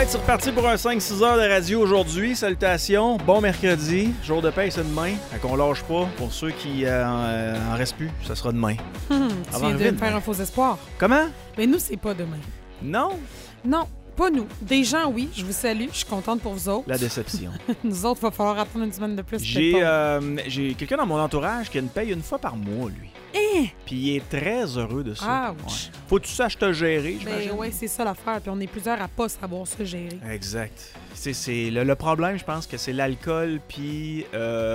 right, c'est reparti pour un 5-6 heures de radio aujourd'hui. Salutations, bon mercredi, jour de paye, c'est demain. Fait qu'on lâche pas. Pour ceux qui en restent plus, ça sera demain. Tu viens de me faire un faux espoir. Comment? Mais nous, c'est pas demain. Non? Non, pas nous. Des gens, oui, je vous salue, je suis contente pour vous autres. La déception. Nous autres, il va falloir attendre une semaine de plus. J'ai quelqu'un dans mon entourage qui a une paye une fois par mois, lui. Puis il est très heureux de ça. Ouch. Ouais. Faut que tu saches te gérer, j'imagine. Ben oui, c'est ça l'affaire. Puis on est plusieurs à pas savoir se gérer. Exact. C'est le problème, je pense que c'est l'alcool puis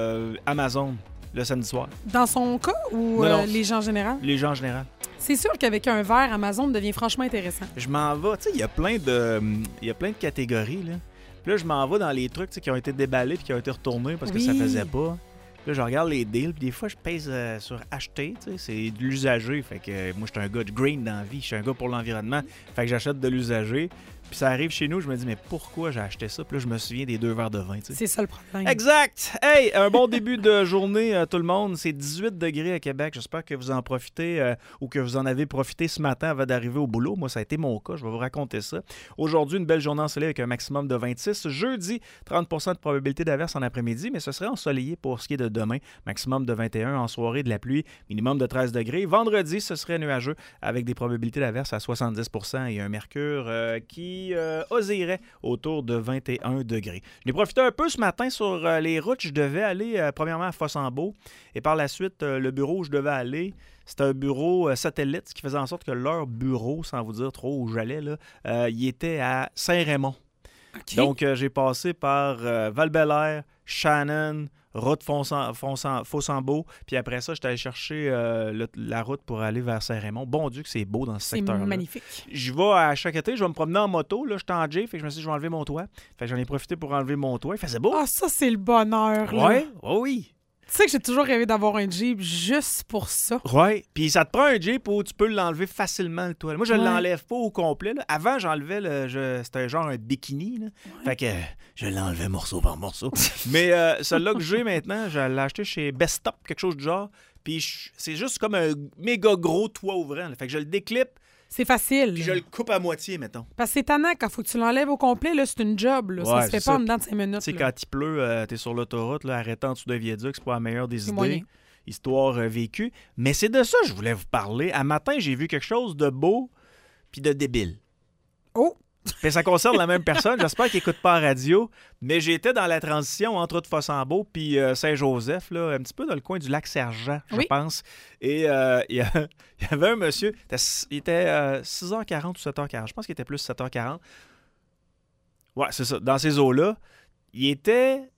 Amazon le samedi soir. Dans son cas ou Non. les gens en général? Les gens en général. C'est sûr qu'avec un verre, Amazon devient franchement intéressant. Je m'en vais, tu sais, il y a plein de catégories, là. Puis là, je m'en vais dans les trucs qui ont été déballés puis qui ont été retournés parce que ça faisait pas. Puis là, je regarde les deals, puis des fois, je pèse sur acheter, tu sais, c'est de l'usager. Fait que moi, je suis un gars de green dans la vie, je suis un gars pour l'environnement. Fait que j'achète de l'usager. Puis ça arrive chez nous, je me dis, mais pourquoi j'ai acheté ça? Puis là, je me souviens des 2 verres de vin, tu sais. C'est ça le problème. Exact! Hey, un bon début de journée, tout le monde. C'est 18 degrés à Québec. J'espère que vous en profitez ou que vous en avez profité ce matin avant d'arriver au boulot. Moi, ça a été mon cas. Je vais vous raconter ça. Aujourd'hui, une belle journée ensoleillée avec un maximum de 26. Jeudi, 30 de probabilité d'averse en après-midi, mais ce serait ensoleillé pour ce qui est de demain. Maximum de 21 en soirée, de la pluie, minimum de 13 degrés. Vendredi, ce serait nuageux avec des probabilités d'averse à 70 et un mercure qui oscillerait autour de 21 degrés. Je l'ai profité un peu ce matin sur les routes. Je devais aller premièrement à Fossambeau et par la suite, le bureau où je devais aller, c'était un bureau satellite, ce qui faisait en sorte que leur bureau, sans vous dire trop où j'allais, là, il était à Saint-Raymond. OK. Donc, j'ai passé par Val-Bélair, Shannon, route Fossambeau, puis après ça, j'étais allé chercher la route pour aller vers Saint-Raymond. Bon Dieu que c'est beau dans ce secteur-là. C'est magnifique. Je vais à chaque été, je vais me promener en moto. Là, je suis en J, fait que je me suis dit, je vais enlever mon toit. Fait que j'en ai profité pour enlever mon toit. Il faisait beau. Ah, ça, c'est le bonheur, là. Ouais, oh oui. Tu sais que j'ai toujours rêvé d'avoir un Jeep juste pour ça. Ouais, puis ça te prend un Jeep où tu peux l'enlever facilement, le toit. Moi, je Ouais. l'enlève pas au complet. Là. Avant, j'enlevais, c'était genre un bikini. Là. Ouais. Fait que je l'enlevais morceau par morceau. Mais celui-là que j'ai maintenant, je l'ai acheté chez Best Stop, quelque chose du genre. Puis c'est juste comme un méga gros toit ouvrant. Là. Fait que je le déclippe, C'est facile. puis je le coupe à moitié, mettons. Parce que c'est tannant, quand faut que tu l'enlèves au complet, là, c'est une job. Là. Ouais, Ça se fait c'est pas ça. en dedans de 5 minutes. Tu sais, là. quand il pleut, t'es sur l'autoroute, là, arrêtant en dessous d'un viaduc, c'est pas la meilleure des C'est idées. moyen. Histoire vécue. Mais c'est de ça que je voulais vous parler. Un matin, j'ai vu quelque chose de beau puis de débile. Oh! Puis ça concerne la même personne. J'espère qu'il n'écoute pas la radio. Mais j'étais dans la transition entre Fossambeau puis Saint-Joseph, là, un petit peu dans le coin du lac Sergent, je Oui. pense. Et il y avait un monsieur, il était 6h40 ou 7h40. Je pense qu'il était plus 7h40. Ouais, c'est ça. Dans ces eaux-là, il était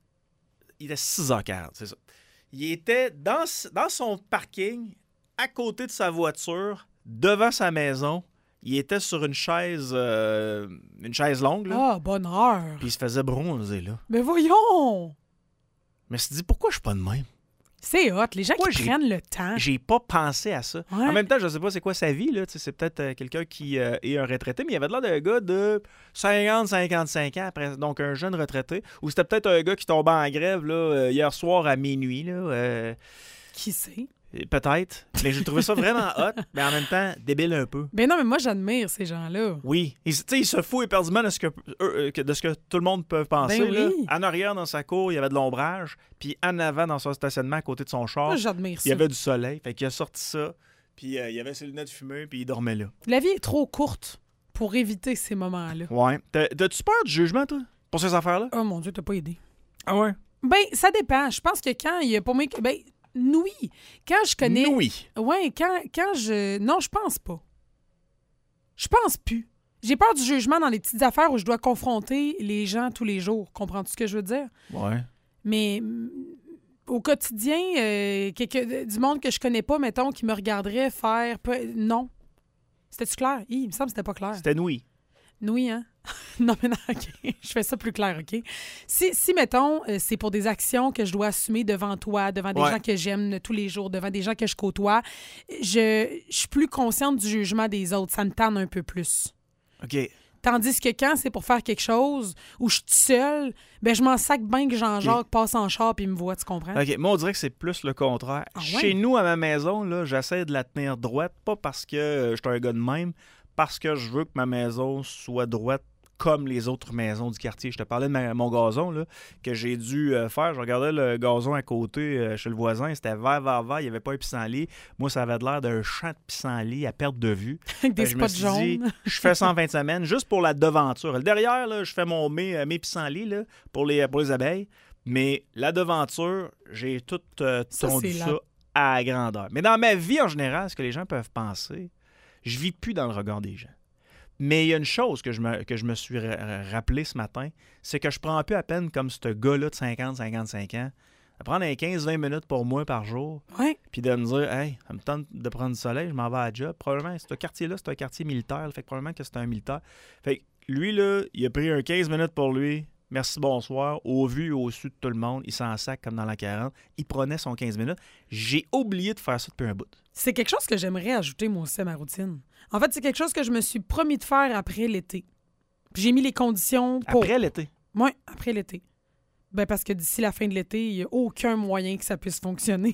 6h40, c'est ça. Il était dans son parking, à côté de sa voiture, devant sa maison. Il était sur une chaise longue, là. Ah, bonheur! Puis il se faisait bronzer, là. Mais voyons! Mais je me suis dit, pourquoi je suis pas de même? C'est hot, les gens Pourquoi qui prennent le temps. J'ai pas pensé à ça. Ouais. En même temps, je sais pas c'est quoi sa vie, là. Tu sais, c'est peut-être quelqu'un qui est un retraité, mais il avait l'air d'un gars de 50-55 ans, après, donc un jeune retraité. Ou c'était peut-être un gars qui tombait en grève, là, hier soir à minuit, là. Qui sait? Peut-être. Mais j'ai trouvé ça vraiment hot, mais en même temps, débile un peu. Ben non, mais moi, j'admire ces gens-là. Oui. Tu sais, il se fout éperdument de ce que tout le monde peut penser. Ben là. oui. En arrière, dans sa cour, il y avait de l'ombrage. Puis en avant, dans son stationnement, à côté de son char, Moi, j'admire ça. il y avait du soleil. Fait qu'il a sorti ça. Puis il avait ses lunettes fumées, puis il dormait là. La vie est trop courte pour éviter ces moments-là. Ouais. T'as-tu peur du jugement, toi, pour ces affaires-là? Oh mon Dieu, t'as pas aidé. Ah ouais? Ben, ça dépend. Je pense que quand il y a pour moi... Ben, oui. Quand je connais... Oui. Ouais, quand je... Non, je pense pas. Je pense plus. J'ai peur du jugement dans les petites affaires où je dois confronter les gens tous les jours. Comprends-tu ce que je veux dire? Ouais. Mais au quotidien, du monde que je connais pas, mettons, qui me regarderait faire... Non. C'était-tu clair? Il me semble que c'était pas clair. C'était oui. Oui, hein? Non, mais non, OK. Je fais ça plus clair, OK? Si mettons, c'est pour des actions que je dois assumer devant toi, devant des Ouais. gens que j'aime tous les jours, devant des gens que je côtoie, je suis plus consciente du jugement des autres. Ça me tente un peu plus. OK. Tandis que quand c'est pour faire quelque chose où je suis toute seule, ben je m'en sac bien que Jean-Jacques passe en char et me voit, tu comprends? OK. Moi, on dirait que c'est plus le contraire. Ah ouais? Chez nous, à ma maison, là, j'essaie de la tenir droite, pas parce que je suis un gars de même, parce que je veux que ma maison soit droite comme les autres maisons du quartier. Je te parlais de mon gazon là, que j'ai dû faire. Je regardais le gazon à côté chez le voisin. C'était vert. Il n'y avait pas un pissenlit. Moi, ça avait l'air d'un champ de pissenlit à perte de vue. Avec des Je me spots suis dit, jaunes. je fais ça en fin de semaine juste pour la devanture. Le derrière, là, je fais mes pissenlits là, pour les abeilles. Mais la devanture, j'ai tout tondu ça à la grandeur. Mais dans ma vie en général, ce que les gens peuvent penser, je vis plus dans le regard des gens. Mais il y a une chose que je me suis rappelé ce matin, c'est que je prends plus à peine comme ce gars-là de 50-55 ans, à prendre 15-20 minutes pour moi par jour, puis de me dire, hey, ça me tente de prendre du soleil, je m'en vais à la job. Probablement, ce quartier-là, c'est un quartier militaire, fait que probablement que c'est un militaire. Fait que lui, là, il a pris 15 minutes pour lui. Merci, bonsoir. Au vu et au su de tout le monde, il s'en sac comme dans la 40. Il prenait son 15 minutes. J'ai oublié de faire ça depuis un bout. C'est quelque chose que j'aimerais ajouter, moi aussi, à ma routine. En fait, c'est quelque chose que je me suis promis de faire après l'été. Puis j'ai mis les conditions pour... Après l'été? Oui, après l'été. Ben parce que d'ici la fin de l'été, il n'y a aucun moyen que ça puisse fonctionner.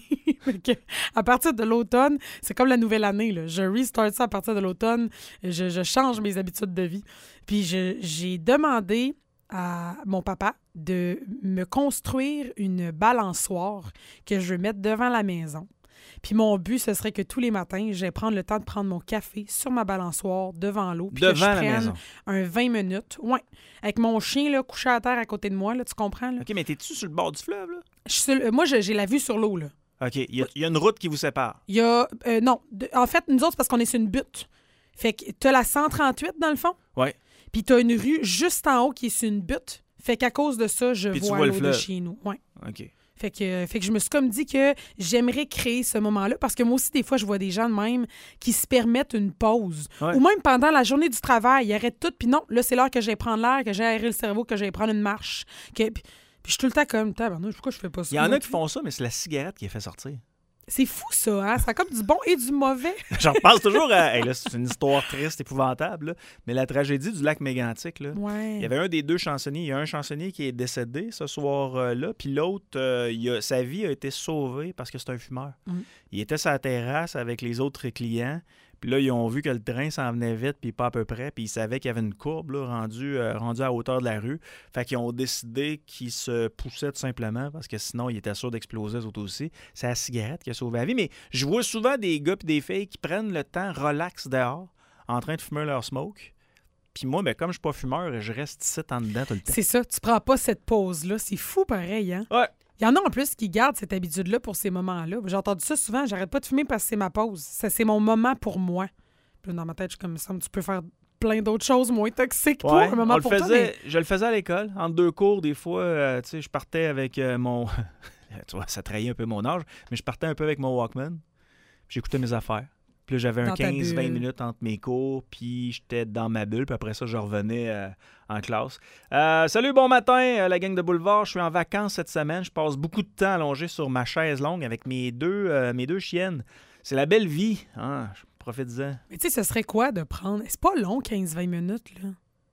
À partir de l'automne, c'est comme la nouvelle année. Là. Je restart ça à partir de l'automne. Je change mes habitudes de vie. Puis j'ai demandé à mon papa de me construire une balançoire que je vais mettre devant la maison. Puis mon but, ce serait que tous les matins, je vais prendre le temps de prendre mon café sur ma balançoire devant l'eau. Puis devant que je la maison? Un 20 minutes. Oui. Avec mon chien là, couché à terre à côté de moi, là, tu comprends? Là? OK, mais t'es-tu sur le bord du fleuve, là? Moi, j'ai la vue sur l'eau, là. OK. Il y a une route qui vous sépare? Il y a... non. En fait, nous autres, c'est parce qu'on est sur une butte. Fait que t'as la 138, dans le fond. Oui. Puis t'as une rue juste en haut qui est sur une butte. Fait qu'à cause de ça, je vois l'eau de chez nous. Ouais. OK. Fait que je me suis comme dit que j'aimerais créer ce moment-là parce que moi aussi, des fois, je vois des gens de même qui se permettent une pause. Ouais. Ou même pendant la journée du travail, ils arrêtent tout. Puis non, là, c'est l'heure que j'aille prendre l'air, que j'aille aérer le cerveau, que j'aille prendre une marche. Puis je suis tout le temps comme, tabarnouche, pourquoi je fais pas ça? Il y en a qui font ça, mais c'est la cigarette qui les fait sortir. C'est fou, ça, hein? Ça a comme du bon et du mauvais. J'en repense toujours à... Hey, là, c'est une histoire triste, épouvantable, là. Mais la tragédie du lac Mégantic, là. Ouais. Il y avait un des deux chansonniers. Il y a un chansonnier qui est décédé ce soir-là, puis l'autre, sa vie a été sauvée parce que c'est un fumeur. Mm. Il était sur la terrasse avec les autres clients, puis là, ils ont vu que le train s'en venait vite, puis pas à peu près, puis ils savaient qu'il y avait une courbe là, rendue à hauteur de la rue. Fait qu'ils ont décidé qu'ils se poussaient tout simplement, parce que sinon, ils étaient sûrs d'exploser, eux autres aussi. C'est la cigarette qui a sauvé la vie. Mais je vois souvent des gars et des filles qui prennent le temps relax dehors, en train de fumer leur smoke. Puis moi, ben, comme je suis pas fumeur, je reste ici en dedans tout le temps. C'est ça, tu prends pas cette pause-là. C'est fou pareil, hein? Ouais. Il y en a en plus qui gardent cette habitude-là pour ces moments-là. J'ai entendu ça souvent, j'arrête pas de fumer parce que c'est ma pause. Ça, c'est mon moment pour moi. Puis là, dans ma tête, je suis comme ça, tu peux faire plein d'autres choses moins toxiques pour un moment pour toi. Mais... Je le faisais à l'école, entre deux cours, des fois, tu sais, je partais avec mon... tu vois, ça trahit un peu mon âge, mais je partais un peu avec mon Walkman, puis j'écoutais mes affaires. Puis là, j'avais un 15-20 minutes entre mes cours, puis j'étais dans ma bulle, puis après ça, je revenais en classe. Salut, bon matin, la gang de Boulevard. Je suis en vacances cette semaine. Je passe beaucoup de temps allongé sur ma chaise longue avec mes deux chiennes. C'est la belle vie. Hein? Profite-en. Mais tu sais, ce serait quoi de prendre... C'est pas long, 15-20 minutes, là.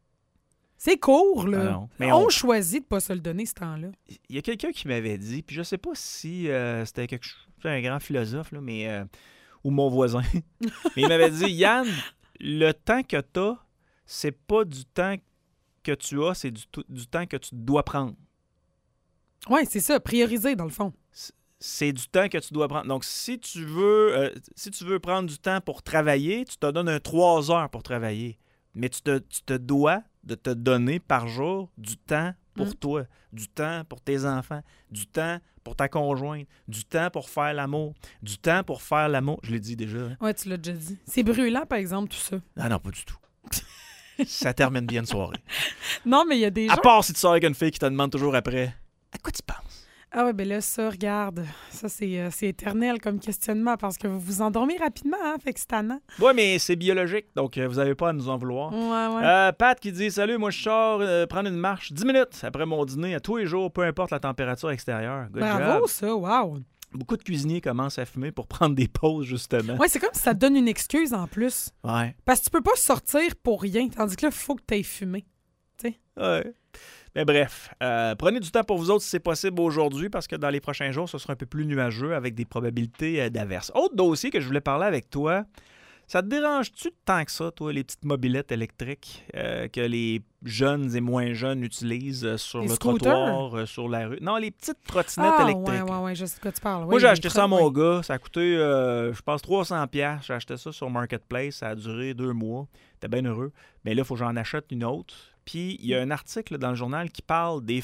C'est court, là. Ah non, mais on choisit de pas se le donner, ce temps-là. Il y a quelqu'un qui m'avait dit, puis je sais pas si c'était un grand philosophe, là, mais... ou mon voisin. Mais il m'avait dit, Yann, le temps que tu as, c'est pas du temps que tu as, c'est du temps que tu dois prendre. Oui, c'est ça, prioriser, dans le fond. C'est du temps que tu dois prendre. Donc, si tu veux prendre du temps pour travailler, tu te donnes 3 heures pour travailler. Mais tu te dois de te donner par jour du temps pour toi, du temps pour tes enfants, du temps pour ta conjointe, du temps pour faire l'amour, du temps pour faire l'amour. Je l'ai dit déjà. Hein? Oui, tu l'as déjà dit. C'est brûlant, par exemple, tout ça. Ah non, pas du tout. Ça termine bien une soirée. Non, mais il y a des gens... À part si tu sors avec une fille qui te demande toujours après, à quoi tu penses? Ah oui, bien là, ça, regarde, ça, c'est éternel comme questionnement parce que vous vous endormez rapidement, hein, fait que c'est tannant. Oui, mais c'est biologique, donc vous n'avez pas à nous en vouloir. Ouais. Pat qui dit « Salut, moi je sors prendre une marche 10 minutes après mon dîner à tous les jours, peu importe la température extérieure. » Bravo, ça, wow! Beaucoup de cuisiniers commencent à fumer pour prendre des pauses, justement. Oui, c'est comme si ça te donne une excuse en plus. Ouais. Parce que tu peux pas sortir pour rien, tandis que là, il faut que tu ailles fumer. Tu sais? Ouais. Mais bref, prenez du temps pour vous autres si c'est possible aujourd'hui parce que dans les prochains jours, ce sera un peu plus nuageux avec des probabilités d'averses. Autre dossier que je voulais parler avec toi, Ça te dérange-tu tant que ça, toi, les petites mobylettes électriques que les jeunes et moins jeunes utilisent sur Les le scooters? trottoir, sur la rue? Non, les petites trottinettes électriques. Ouais, je sais de quoi tu parles. Moi, j'ai acheté ça à mon gars. Ça a coûté, je pense, 300$. J'ai acheté ça sur Marketplace. Ça a duré 2 mois. J'étais bien heureux. Mais là, il faut que j'en achète une autre. Puis, il y a un article dans le journal qui parle des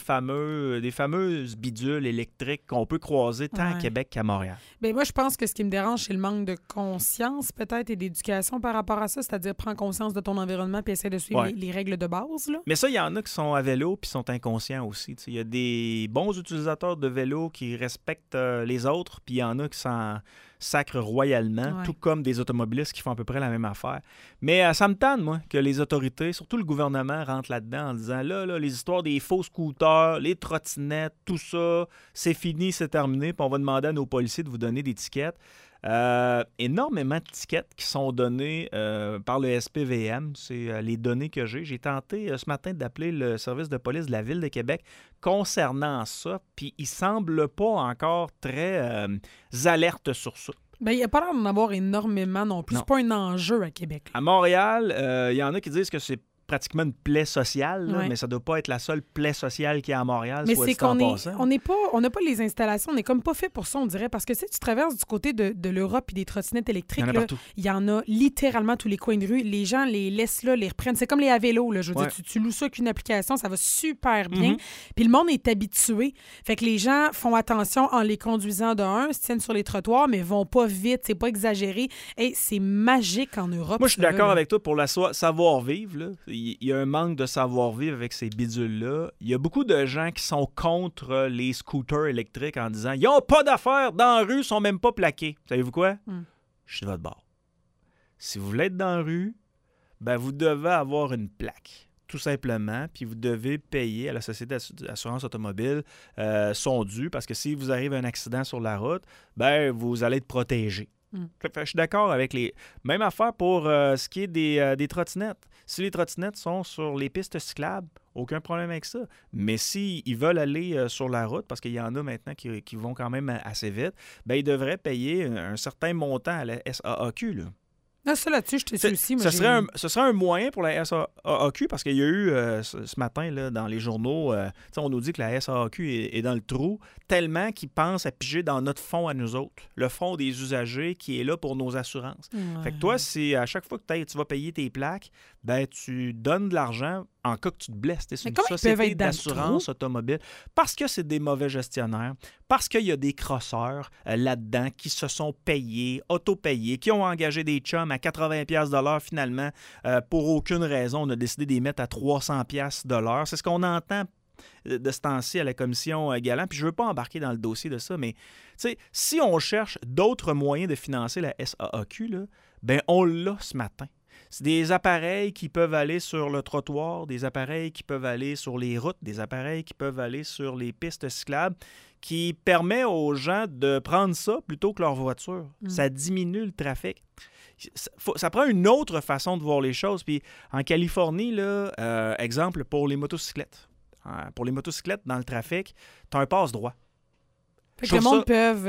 fameuses bidules électriques qu'on peut croiser tant à Québec qu'à Montréal. Bien, moi, je pense que ce qui me dérange, c'est le manque de conscience, peut-être, et d'éducation par rapport à ça. C'est-à-dire, prends conscience de ton environnement puis essaie de suivre les règles de base. Là. Mais ça, il y en a qui sont à vélo puis sont inconscients aussi. Il y a des bons utilisateurs de vélo qui respectent les autres, puis il y en a qui s'en sacrent royalement, tout comme des automobilistes qui font à peu près la même affaire. Mais ça me tente, moi, que les autorités, surtout le gouvernement, rentrent là-dedans en disant là, les histoires des faux scooters, les trottinettes, tout ça, c'est fini, c'est terminé, puis on va demander à nos policiers de vous donner des tickets. Énormément de tickets qui sont donnés par le SPVM. C'est les données que j'ai. J'ai tenté ce matin d'appeler le service de police de la Ville de Québec concernant ça, puis ils ne semblent pas encore très alertes sur ça. Bien, il n'y a pas l'air d'en avoir énormément non plus. C'est pas un enjeu à Québec. Là. À Montréal, il y en a qui disent que c'est pratiquement une plaie sociale, là, mais ça ne doit pas être la seule plaie sociale qu'il y a à Montréal. Mais c'est qu'on on n'a pas les installations, on n'est comme pas fait pour ça, on dirait, parce que si tu traverses du côté de l'Europe et des trottinettes électriques, il y en a littéralement tous les coins de rue. Les gens les laissent là, les reprennent. C'est comme les à vélo, là. Je veux dire, tu loues ça avec une application, ça va super bien. Puis le monde est habitué. Fait que les gens font attention en les conduisant de un, se tiennent sur les trottoirs, mais vont pas vite, c'est pas exagéré. Hey, c'est magique en Europe. Moi, je suis d'accord avec toi pour la savoir-vivre, là. Il y a un manque de savoir-vivre avec ces bidules-là. Il y a beaucoup de gens qui sont contre les scooters électriques en disant « Ils n'ont pas d'affaires dans la rue, ils ne sont même pas plaqués. » Savez-vous quoi? Je suis de votre bord. Si vous voulez être dans la rue, ben vous devez avoir une plaque, tout simplement, puis vous devez payer à la Société d'assurance automobile son dû, parce que si vous arrive un accident sur la route, ben vous allez être protégé. Je suis d'accord avec les... Même affaire pour ce qui est des trottinettes. Si les trottinettes sont sur les pistes cyclables, aucun problème avec ça. Mais s'ils veulent aller sur la route, parce qu'il y en a maintenant qui vont quand même assez vite, ben ils devraient payer un certain montant à la SAAQ, là. Ah, ça là-dessus, je te suis aussi. Ce serait un moyen pour la SAAQ, parce qu'il y a eu ce matin là, dans les journaux, on nous dit que la SAAQ est dans le trou, tellement qu'ils pensent à piger dans notre fonds à nous autres, le fonds des usagers qui est là pour nos assurances. Fait que toi, si à chaque fois que tu vas payer tes plaques, ben tu donnes de l'argent en cas que tu te blesses. C'est une société d'assurance automobile. Parce que c'est des mauvais gestionnaires, parce qu'il y a des crosseurs là-dedans qui se sont payés, auto-payés, qui ont engagé des chums à 80$ finalement pour aucune raison. On a décidé de les mettre à 300$. C'est ce qu'on entend de ce temps-ci à la commission Galland. Puis je ne veux pas embarquer dans le dossier de ça, mais si on cherche d'autres moyens de financer la SAAQ, là, ben on l'a ce matin. C'est des appareils qui peuvent aller sur le trottoir, des appareils qui peuvent aller sur les routes, des appareils qui peuvent aller sur les pistes cyclables, qui permet aux gens de prendre ça plutôt que leur voiture. Ça diminue le trafic. Ça prend une autre façon de voir les choses. Puis en Californie, là, exemple pour les motocyclettes. Pour les motocyclettes dans le trafic, tu as un passe-droit. Fait que le monde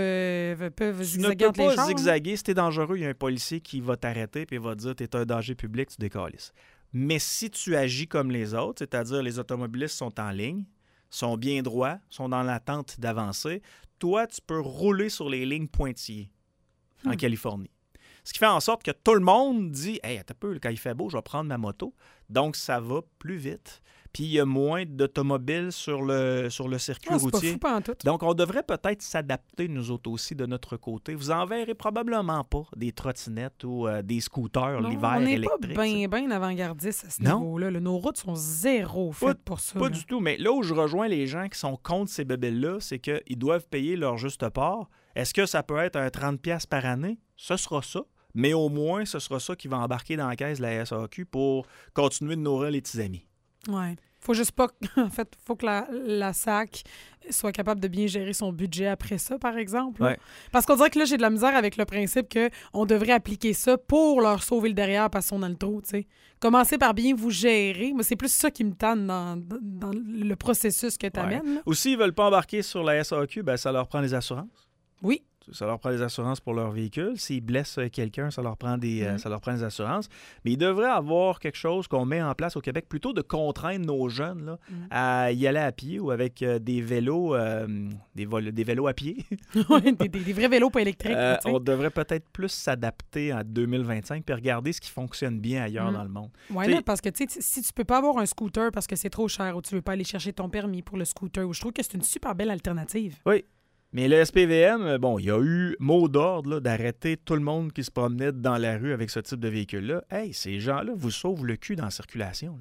peut zigzaguer entre les chars. Tu ne peux pas zigzaguer. Si t'es dangereux, il y a un policier qui va t'arrêter et va te dire « T'es un danger public, tu décalisses ». Mais si tu agis comme les autres, c'est-à-dire les automobilistes sont en ligne, sont bien droits, sont dans l'attente d'avancer, toi, tu peux rouler sur les lignes pointillées en Californie. Ce qui fait en sorte que tout le monde dit « Hey, attends un peu, quand il fait beau, je vais prendre ma moto. » Donc, ça va plus vite. Puis il y a moins d'automobiles sur le circuit routier. Pas fou, donc, on devrait peut-être s'adapter, nous autres aussi, de notre côté. Vous en verrez probablement pas des trottinettes ou des scooters l'hiver électriques. On n'est pas bien avant-gardistes à ce niveau-là. Nos routes sont zéro faites pour ça. Pas du tout. Mais là où je rejoins les gens qui sont contre ces bébés-là, c'est qu'ils doivent payer leur juste part. Est-ce que ça peut être un 30$ par année? Ce sera ça. Mais au moins, ce sera ça qui va embarquer dans la caisse de la SAQ pour continuer de nourrir les petits amis. Oui. Faut juste pas... En fait, faut que la SAC soit capable de bien gérer son budget après ça, par exemple. Ouais. Parce qu'on dirait que là, j'ai de la misère avec le principe qu'on devrait appliquer ça pour leur sauver le derrière parce qu'ils sont dans le trou, tu sais. Commencez par bien vous gérer. Moi, c'est plus ça qui me tanne dans le processus que tu amènes. Ou s'ils veulent pas embarquer sur la SAQ, ben ça leur prend les assurances. Oui. ça leur prend des assurances pour leur véhicule. S'ils blessent quelqu'un, ça leur prend des assurances. Mais il devrait y avoir quelque chose qu'on met en place au Québec, plutôt de contraindre nos jeunes là, à y aller à pied ou avec des vélos, des vélos à pied. Ouais, des vrais vélos pas électriques. On devrait peut-être plus s'adapter en 2025 puis regarder ce qui fonctionne bien ailleurs dans le monde. Oui, parce que si tu peux pas avoir un scooter parce que c'est trop cher ou tu veux pas aller chercher ton permis pour le scooter, je trouve que c'est une super belle alternative. Oui. Mais le SPVM, bon, il y a eu mot d'ordre là, d'arrêter tout le monde qui se promenait dans la rue avec ce type de véhicule-là. Hey, ces gens-là vous sauvent le cul dans la circulation.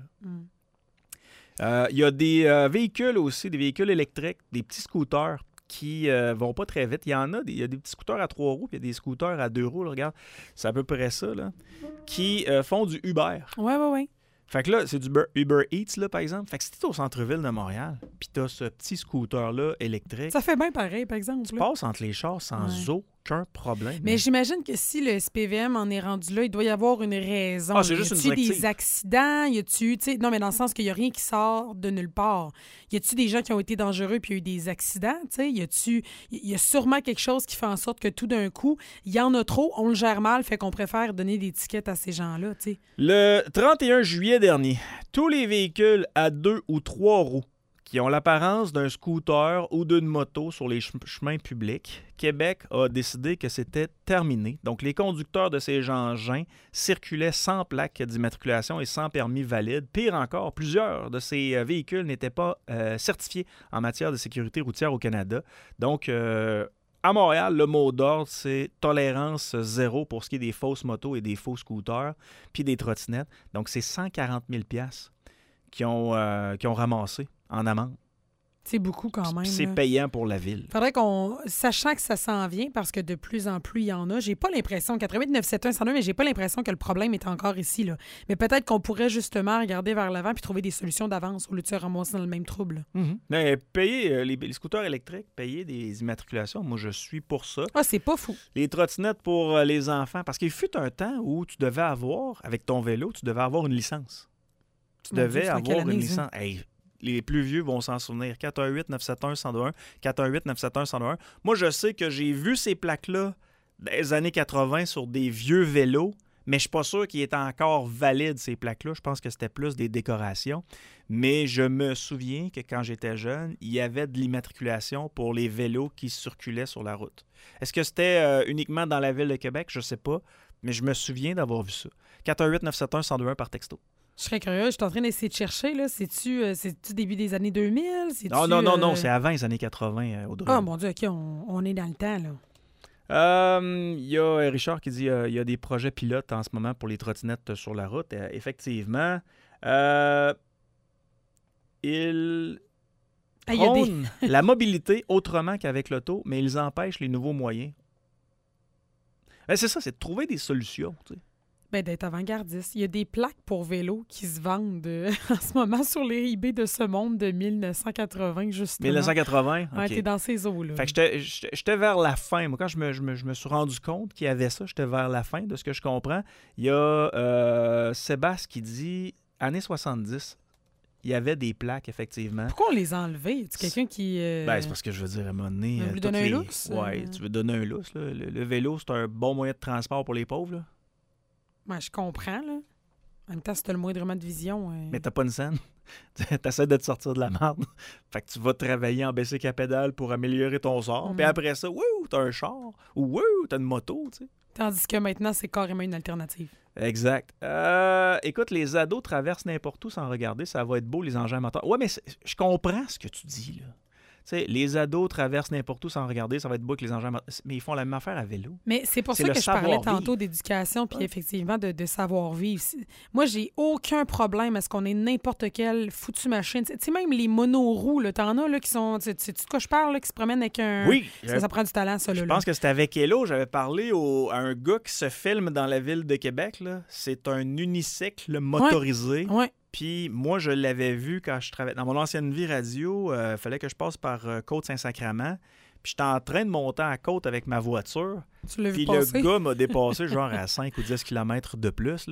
Il y a des véhicules aussi, des véhicules électriques, des petits scooters qui vont pas très vite. Il y a des petits scooters à 3 roues, puis il y a des scooters à 2 roues. Là, regarde, c'est à peu près ça, là, qui font du Uber. Oui. Fait que là, c'est du Uber Eats, là, par exemple. Fait que si t'es au centre-ville de Montréal, puis t'as ce petit scooter-là électrique... Ça fait bien pareil, par exemple. Tu passes entre les chars sans aucun problème. Mais j'imagine que si le SPVM en est rendu là, il doit y avoir une raison. C'est juste y a-tu des accidents? Non, mais dans le sens qu'il n'y a rien qui sort de nulle part. Y a-tu des gens qui ont été dangereux puis il y a eu des accidents? Il y a sûrement quelque chose qui fait en sorte que tout d'un coup, il y en a trop, on le gère mal, fait qu'on préfère donner des tickets à ces gens-là. T'sais. Le 31 juillet dernier, tous les véhicules à 2 ou 3 roues qui ont l'apparence d'un scooter ou d'une moto sur les chemins publics, Québec a décidé que c'était terminé. Donc, les conducteurs de ces engins circulaient sans plaque d'immatriculation et sans permis valide. Pire encore, plusieurs de ces véhicules n'étaient pas certifiés en matière de sécurité routière au Canada. Donc, à Montréal, le mot d'ordre, c'est tolérance zéro pour ce qui est des fausses motos et des faux scooters, puis des trottinettes. Donc, c'est 140 000 $ qui ont ramassé en amende. C'est beaucoup quand même. C'est payant pour la ville. Faudrait sachant que ça s'en vient, parce que de plus en plus, il y en a, j'ai pas l'impression, 88-971-102, mais j'ai pas l'impression que le problème est encore ici. Là. Mais peut-être qu'on pourrait justement regarder vers l'avant puis trouver des solutions d'avance au lieu de se ramasser dans le même trouble. Mais payer les scooters électriques, payer des immatriculations, moi, je suis pour ça. Ah, c'est pas fou. Les trottinettes pour les enfants, parce qu'il fut un temps où tu devais avoir, avec ton vélo, tu devais avoir une licence. Tu devais avoir une licence. Hey, les plus vieux vont s'en souvenir. 418-971-1021. 418-971-1021. Moi, je sais que j'ai vu ces plaques-là des années 80 sur des vieux vélos, mais je suis pas sûr qu'ils étaient encore valides, ces plaques-là. Je pense que c'était plus des décorations. Mais je me souviens que quand j'étais jeune, il y avait de l'immatriculation pour les vélos qui circulaient sur la route. Est-ce que c'était uniquement dans la ville de Québec? Je sais pas, mais je me souviens d'avoir vu ça. 418-971-1021 par texto. Je serais curieux, je suis en train d'essayer de chercher. Là. C'est-tu début des années 2000? Non, c'est avant les années 80, Audrey. Ah, mon Dieu, OK, on est dans le temps, là. Il y a Richard qui dit il y a des projets pilotes en ce moment pour les trottinettes sur la route. Effectivement, ils prônent la mobilité autrement qu'avec l'auto, mais ils empêchent les nouveaux moyens. Ben, c'est ça, c'est de trouver des solutions, tu sais. Ben, d'être avant-gardiste. Il y a des plaques pour vélo qui se vendent en ce moment sur les eBay de ce monde de 1980, justement. 1980? OK. Ouais, t'es dans ces eaux-là. Fait que j'étais vers la fin. Moi, quand je me suis rendu compte qu'il y avait ça, j'étais vers la fin de ce que je comprends. Il y a Sébastien qui dit, années 70, il y avait des plaques, effectivement. Pourquoi on les a enlevées? Tu quelqu'un qui... Ben, c'est parce que je veux dire, à un moment donné... lui donner un lousse? Oui, tu veux donner un lousse. Là. Le vélo, c'est un bon moyen de transport pour les pauvres, là. Ouais, je comprends, là. En même temps, si t'as le moindrement de vision... Mais t'as pas une scène. T'essaies de te sortir de la merde. Fait que tu vas travailler en baisser à pédale pour améliorer ton sort. Puis après ça, wouh, t'as un char. Ou wouh, t'as une moto, tu sais. Tandis que maintenant, c'est carrément une alternative. Exact. Écoute, les ados traversent n'importe où sans regarder. Ça va être beau, les engins moteurs. Ouais, mais je comprends ce que tu dis, là. Tu sais, les ados traversent n'importe où sans regarder, ça va être beau avec les engins, mais ils font la même affaire à vélo. Mais c'est pour ça que je parlais tantôt d'éducation, puis effectivement de savoir-vivre. Moi, j'ai aucun problème à ce qu'on ait n'importe quelle foutue machine. Tu sais, même les monoroues, t'en as là, qui sont... Tu sais de quoi je parle, là, qui se promènent avec un... Oui. Ça prend du talent, ça, là. Je pense que c'était avec Hello, j'avais parlé à un gars qui se filme dans la ville de Québec, là. C'est un unicycle motorisé. Ouais. Puis moi, je l'avais vu quand je travaillais. Dans mon ancienne vie radio, il fallait que je passe par Côte-Saint-Sacrement. Puis j'étais en train de monter à Côte avec ma voiture. Tu l'as vu passer? Puis le gars m'a dépassé genre à 5 ou 10 km de plus, là.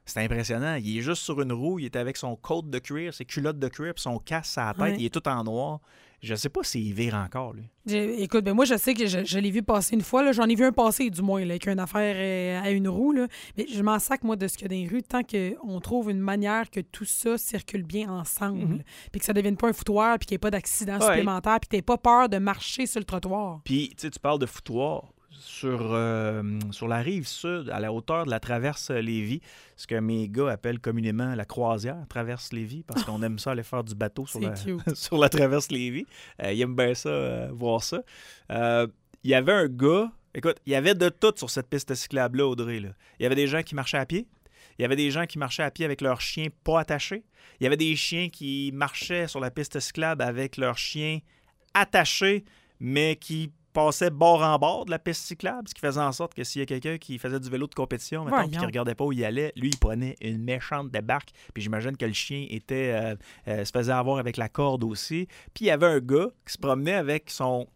C'est impressionnant. Il est juste sur une roue, il est avec son côte de cuir, ses culottes de cuir, puis son casque à la tête, Ouais. il est tout en noir. Je sais pas s'il vire encore, lui. Écoute, ben moi, je sais que je l'ai vu passer une fois. Là. J'en ai vu un passer, du moins, là, avec une affaire à une roue. Là. Mais je m'en sac, moi, de ce qu'il y a dans les rues, tant qu'on trouve une manière que tout ça circule bien ensemble. Puis que ça ne devienne pas un foutoir, puis qu'il n'y ait pas d'accident supplémentaire, puis que tu n'aies pas peur de marcher sur le trottoir. Puis, tu sais, tu parles de foutoir. Sur la rive sud, à la hauteur de la traverse Lévis, ce que mes gars appellent communément la croisière traverse Lévis, parce qu'on aime ça aller faire du bateau sur sur la traverse Lévis. Ils aiment bien ça, voir ça. Il y avait un gars, écoute, il y avait de tout sur cette piste cyclable-là, Audrey. Là. Il y avait des gens qui marchaient à pied. Il y avait des gens qui marchaient à pied avec leurs chiens pas attachés. Il y avait des chiens qui marchaient sur la piste cyclable avec leurs chiens attachés, mais qui passait bord en bord de la piste cyclable, ce qui faisait en sorte que s'il y a quelqu'un qui faisait du vélo de compétition, maintenant, puis qui regardait pas où il allait, lui, il prenait une méchante débarque. Puis j'imagine que le chien se faisait avoir avec la corde aussi. Puis il y avait un gars qui se promenait avec son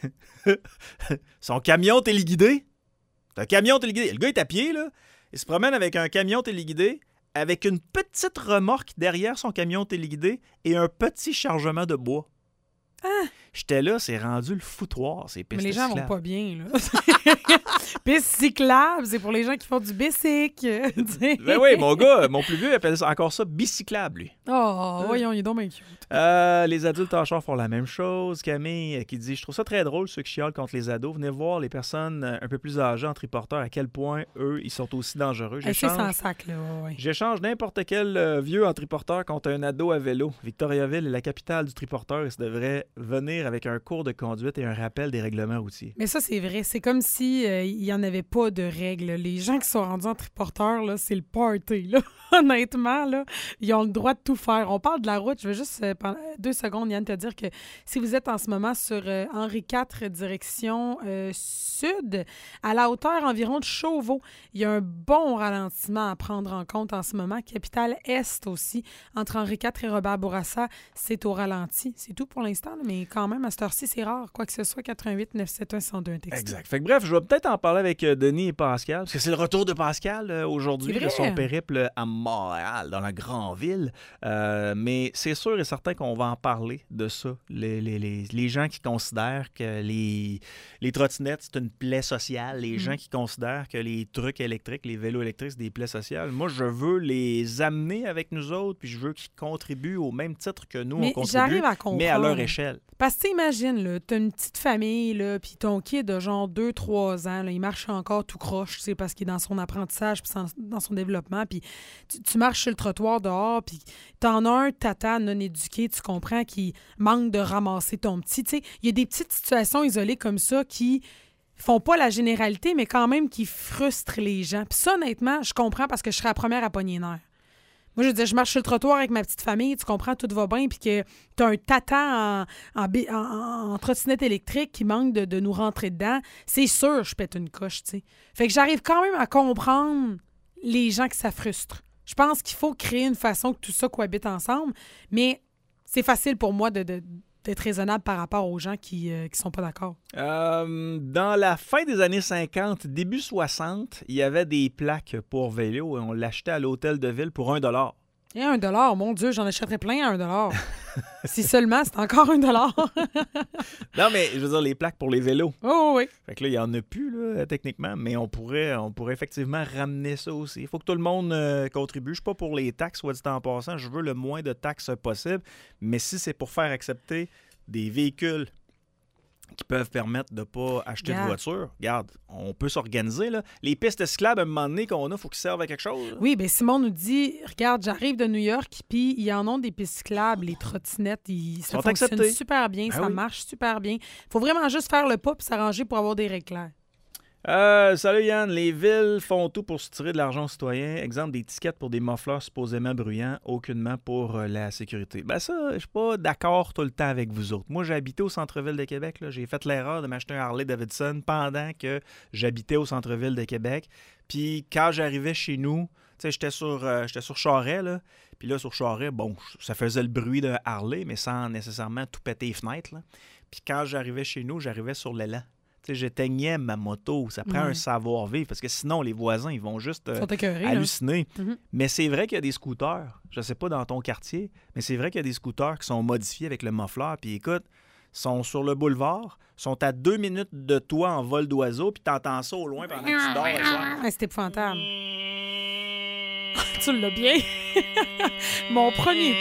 camion téléguidé. C'est un camion téléguidé. Le gars est à pied, là. Il se promène avec un camion téléguidé, avec une petite remorque derrière son camion téléguidé et un petit chargement de bois. Ah! J'étais là, c'est rendu le foutoir, ces pistes cyclables. Mais les gens vont pas bien, là. Piste cyclable, c'est pour les gens qui font du bicycle. Ben oui, mon gars, mon plus vieux, appelle encore ça bicyclable, lui. Oh, voyons, il est donc bien cute. Les adultes en char font la même chose. Camille qui dit « Je trouve ça très drôle, ceux qui chialent contre les ados. Venez voir les personnes un peu plus âgées en triporteur, à quel point, eux, ils sont aussi dangereux. » C'est sans sac, là, ouais. J'échange n'importe quel vieux en triporteur contre un ado à vélo. Victoriaville est la capitale du triporteur et ça devrait venir avec un cours de conduite et un rappel des règlements routiers. Mais ça, c'est vrai. C'est comme si il n'y en avait pas de règles. Les gens qui sont rendus en triporteur, là, c'est le party. Là. Honnêtement, là, ils ont le droit de tout faire. On parle de la route. Je veux juste, pendant 2 secondes, Yann, te dire que si vous êtes en ce moment sur Henri IV, direction sud, à la hauteur environ de Chauveau, il y a un bon ralentissement à prendre en compte en ce moment. Capitale Est aussi, entre Henri IV et Robert Bourassa, c'est au ralenti. C'est tout pour l'instant, mais quand même, à cette heure-ci, c'est rare. Quoi que ce soit, 88 971 102 un texto. Exact. Fait que bref, je vais peut-être en parler avec Denis et Pascal, parce que c'est le retour de Pascal aujourd'hui de son périple à Montréal, dans la grande ville. Mais c'est sûr et certain qu'on va en parler de ça. Les gens qui considèrent que les trottinettes, c'est une plaie sociale. Les gens qui considèrent que les trucs électriques, les vélos électriques, c'est des plaies sociales. Moi, je veux les amener avec nous autres, puis je veux qu'ils contribuent au même titre que nous, on contribue, mais à leur échelle. Parce que t'imagines, là, t'as une petite famille, là, puis ton kid de genre 2-3 ans, là, il marche encore tout croche, c'est parce qu'il est dans son apprentissage, puis dans son développement, puis tu marches sur le trottoir dehors, puis t'en as un tata non éduqué, tu comprends, qui manque de ramasser ton petit. Tu sais, il y a des petites situations isolées comme ça qui font pas la généralité, mais quand même qui frustrent les gens. Puis ça, honnêtement, je comprends parce que je serais la première à pogner les nerfs. Moi, je veux dire, je marche sur le trottoir avec ma petite famille, tu comprends, tout va bien, puis que t'as un tata en trottinette électrique qui manque de nous rentrer dedans, c'est sûr, je pète une coche, tu sais. Fait que j'arrive quand même à comprendre les gens que ça frustre. Je pense qu'il faut créer une façon que tout ça cohabite ensemble, mais c'est facile pour moi d'être raisonnable par rapport aux gens qui sont pas d'accord. Dans la fin des années 50, début 60, il y avait des plaques pour vélo et on l'achetait à l'hôtel de ville pour $1. Et $1, mon Dieu, j'en achèterais plein à $1. Si seulement, c'est encore $1. Non, mais je veux dire, les plaques pour les vélos. Oh oui. Fait que là, il n'y en a plus, là, techniquement, mais on pourrait effectivement ramener ça aussi. Il faut que tout le monde contribue. Je suis pas pour les taxes, soit dit en passant. Je veux le moins de taxes possible. Mais si c'est pour faire accepter des véhicules qui peuvent permettre de ne pas acheter de voiture, regarde, on peut s'organiser. Là. Les pistes cyclables, à un moment donné, qu'on a, il faut qu'ils servent à quelque chose. Là. Oui, bien Simon nous dit, regarde, j'arrive de New York, puis ils en ont des pistes cyclables, les trottinettes, ça fonctionne super bien, ça marche super bien. Il faut vraiment juste faire le pas et s'arranger pour avoir des règles claires. Salut Yann, les villes font tout pour se tirer de l'argent aux citoyens. Exemple, des tickets pour des muffleurs supposément bruyants, aucunement pour la sécurité. Ben ça, je suis pas d'accord tout le temps avec vous autres. Moi, j'ai habité au centre-ville de Québec. Là. J'ai fait l'erreur de m'acheter un Harley Davidson pendant que j'habitais au centre-ville de Québec. Puis quand j'arrivais chez nous, tu sais, j'étais sur Charest, là. Puis là, sur Charest, bon, ça faisait le bruit d'un Harley, mais sans nécessairement tout péter les fenêtres, là. Puis quand j'arrivais chez nous, j'arrivais sur l'élan. j'éteignais ma moto. Ça prend un savoir-vivre parce que sinon, les voisins, ils vont juste halluciner. Mais c'est vrai qu'il y a des scooters. Je sais pas dans ton quartier, mais c'est vrai qu'il y a des scooters qui sont modifiés avec le muffler. Puis écoute, sont sur le boulevard, sont à 2 minutes de toi en vol d'oiseau, puis t'entends ça au loin pendant que tu dors le soir. C'est épouvantable. Tu l'as bien. Mon premier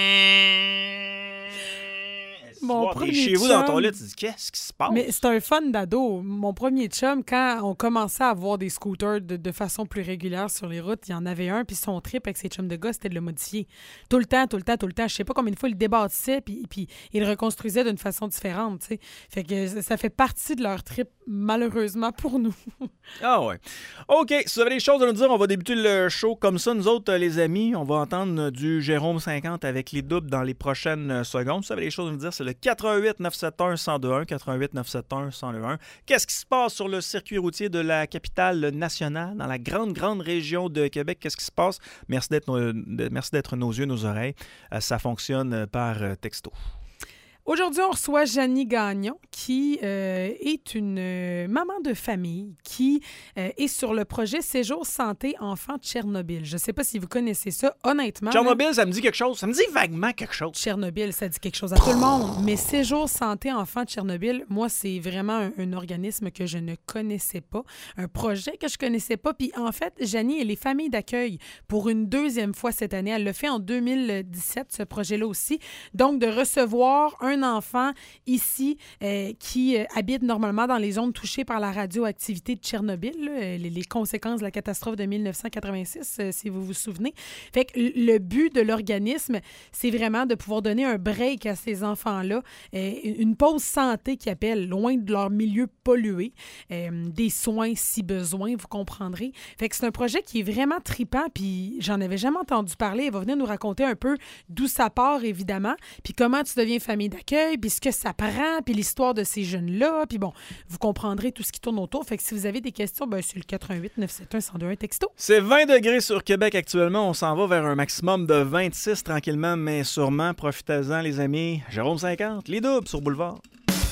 T'es chez vous dans ton lit, tu te dis qu'est-ce qui se passe? Mais c'est un fun d'ado. Mon premier chum, quand on commençait à avoir des scooters de façon plus régulière sur les routes, il y en avait un, puis son trip avec ses chums de gars, c'était de le modifier. Tout le temps. Je sais pas combien de fois il le débattissait, puis il le reconstruisait d'une façon différente, tu sais. Fait que ça fait partie de leur trip, malheureusement, pour nous. Ah ouais. OK, si vous avez des choses à nous dire, on va débuter le show comme ça. Nous autres, les amis, on va entendre du Jérôme 50 avec les doubles dans les prochaines secondes. Si vous avez des choses à nous dire, c'est le 88 971 1021 88 971 1021. Qu'est-ce qui se passe sur le circuit routier de la capitale nationale, dans la grande région de Québec? Qu'est-ce qui se passe? Merci d'être nos yeux, nos oreilles. Ça fonctionne par texto. Aujourd'hui, on reçoit Janie Gagnon, qui est une maman de famille qui est sur le projet Séjour Santé Enfants de Tchernobyl. Je ne sais pas si vous connaissez ça, honnêtement. Tchernobyl, ça me dit quelque chose. Ça me dit vaguement quelque chose. Tchernobyl, ça dit quelque chose à tout le monde. Mais Séjour Santé Enfants de Tchernobyl, moi, c'est vraiment un organisme que je ne connaissais pas, un projet que je connaissais pas. Puis en fait, Janie, elle est famille d'accueil pour une deuxième fois cette année. Elle l'a fait en 2017, ce projet-là aussi. Donc, de recevoir un enfant ici qui habite normalement dans les zones touchées par la radioactivité de Tchernobyl, les conséquences de la catastrophe de 1986, si vous vous souvenez. Fait que le but de l'organisme, c'est vraiment de pouvoir donner un break à ces enfants-là, une pause santé qui appelle, loin de leur milieu pollué, des soins si besoin, vous comprendrez. Fait que c'est un projet qui est vraiment tripant, puis j'en avais jamais entendu parler. Elle va venir nous raconter un peu d'où ça part, évidemment, puis comment tu deviens famille d'accueil, puis ce que ça prend, puis l'histoire de ces jeunes-là. Puis bon, vous comprendrez tout ce qui tourne autour. Fait que si vous avez des questions, ben c'est le 88 971 1021 texto. C'est 20 degrés sur Québec actuellement. On s'en va vers un maximum de 26 tranquillement, mais sûrement. Profitez-en, les amis. Jérôme 50, les doubles sur Boulevard.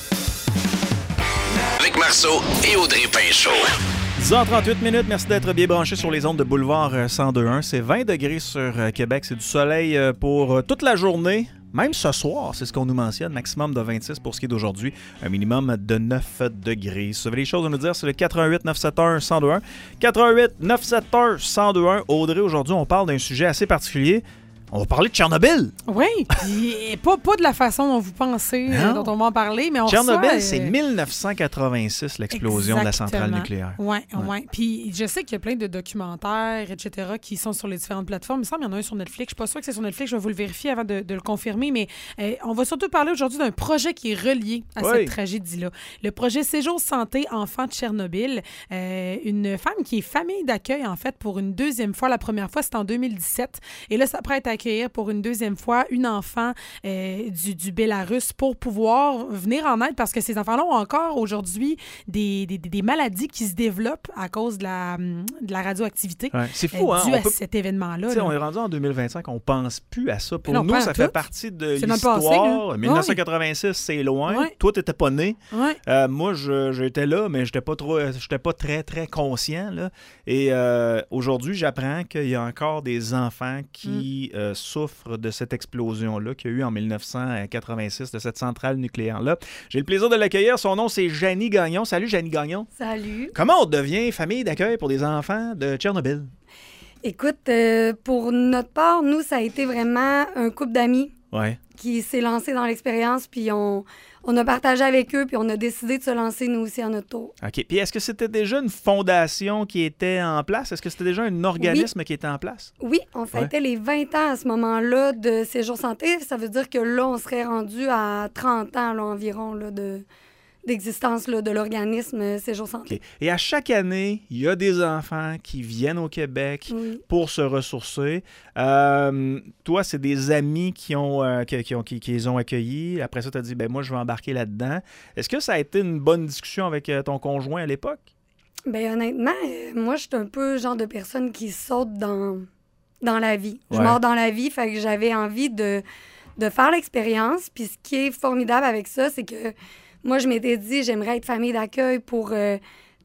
Avec Marceau et Audrey Pinchot. 10h38 minutes, merci d'être bien branché sur les ondes de Boulevard 102.1. C'est 20 degrés sur Québec, c'est du soleil pour toute la journée. Même ce soir, c'est ce qu'on nous mentionne, maximum de 26 pour ce qui est d'aujourd'hui, un minimum de 9 degrés. Si vous avez des choses à nous dire, c'est le 88 971 1021. 88 971 1021. Audrey, aujourd'hui, on parle d'un sujet assez particulier. On va parler de Tchernobyl. Oui, puis pas de la façon dont vous pensez, dont on va en parler, mais on Tchernobyl, reçoit, c'est 1986, l'explosion de la centrale nucléaire. Oui. Puis je sais qu'il y a plein de documentaires, etc., qui sont sur les différentes plateformes. Il me semble qu'il y en a un sur Netflix. Je ne suis pas sûre que c'est sur Netflix. Je vais vous le vérifier avant de le confirmer. Mais on va surtout parler aujourd'hui d'un projet qui est relié à cette tragédie-là. Le projet Séjour Santé Enfants de Tchernobyl. Une femme qui est famille d'accueil, en fait, pour une deuxième fois. La première fois, c'était en 2017. Et là, ça prête à accueillir pour une deuxième fois une enfant du Bélarus pour pouvoir venir en aide parce que ces enfants-là ont encore aujourd'hui des maladies qui se développent à cause de la radioactivité. Ouais. C'est fou, hein? Dû à cet événement-là. On est rendu en 2025, on pense plus à ça. Pour non, nous, ça fait partie de l'histoire. 1986, c'est loin. Ouais. Toi, tu n'étais pas né. Ouais. Moi, j'étais là, mais je n'étais pas très, très conscient. Là. Et aujourd'hui, j'apprends qu'il y a encore des enfants qui souffrent de cette explosion-là qu'il y a eu en 1986 de cette centrale nucléaire-là. J'ai le plaisir de l'accueillir. Son nom, c'est Janie Gagnon. Salut, Janie Gagnon. Salut. Comment on devient famille d'accueil pour des enfants de Tchernobyl? Écoute, pour notre part, nous, ça a été vraiment un couple d'amis qui s'est lancé dans l'expérience, puis on a partagé avec eux, puis on a décidé de se lancer, nous aussi, à notre tour. OK. Puis est-ce que c'était déjà une fondation qui était en place? Est-ce que c'était déjà un organisme qui était en place? Oui, on fêtait les 20 ans à ce moment-là de Séjour Santé. Ça veut dire que là, on serait rendu à 30 ans là, environ là, d'existence là, de l'organisme Séjour Santé. Okay. Et à chaque année, il y a des enfants qui viennent au Québec pour se ressourcer. Toi, c'est des amis qui les ont accueillis. Après ça, tu as dit, moi, je vais embarquer là-dedans. Est-ce que ça a été une bonne discussion avec ton conjoint à l'époque? Bien, honnêtement, moi, je suis un peu le genre de personne qui saute dans la vie. Je Ouais. mords dans la vie, fait que j'avais envie de faire l'expérience. Puis ce qui est formidable avec ça, c'est que moi, je m'étais dit, j'aimerais être famille d'accueil pour, la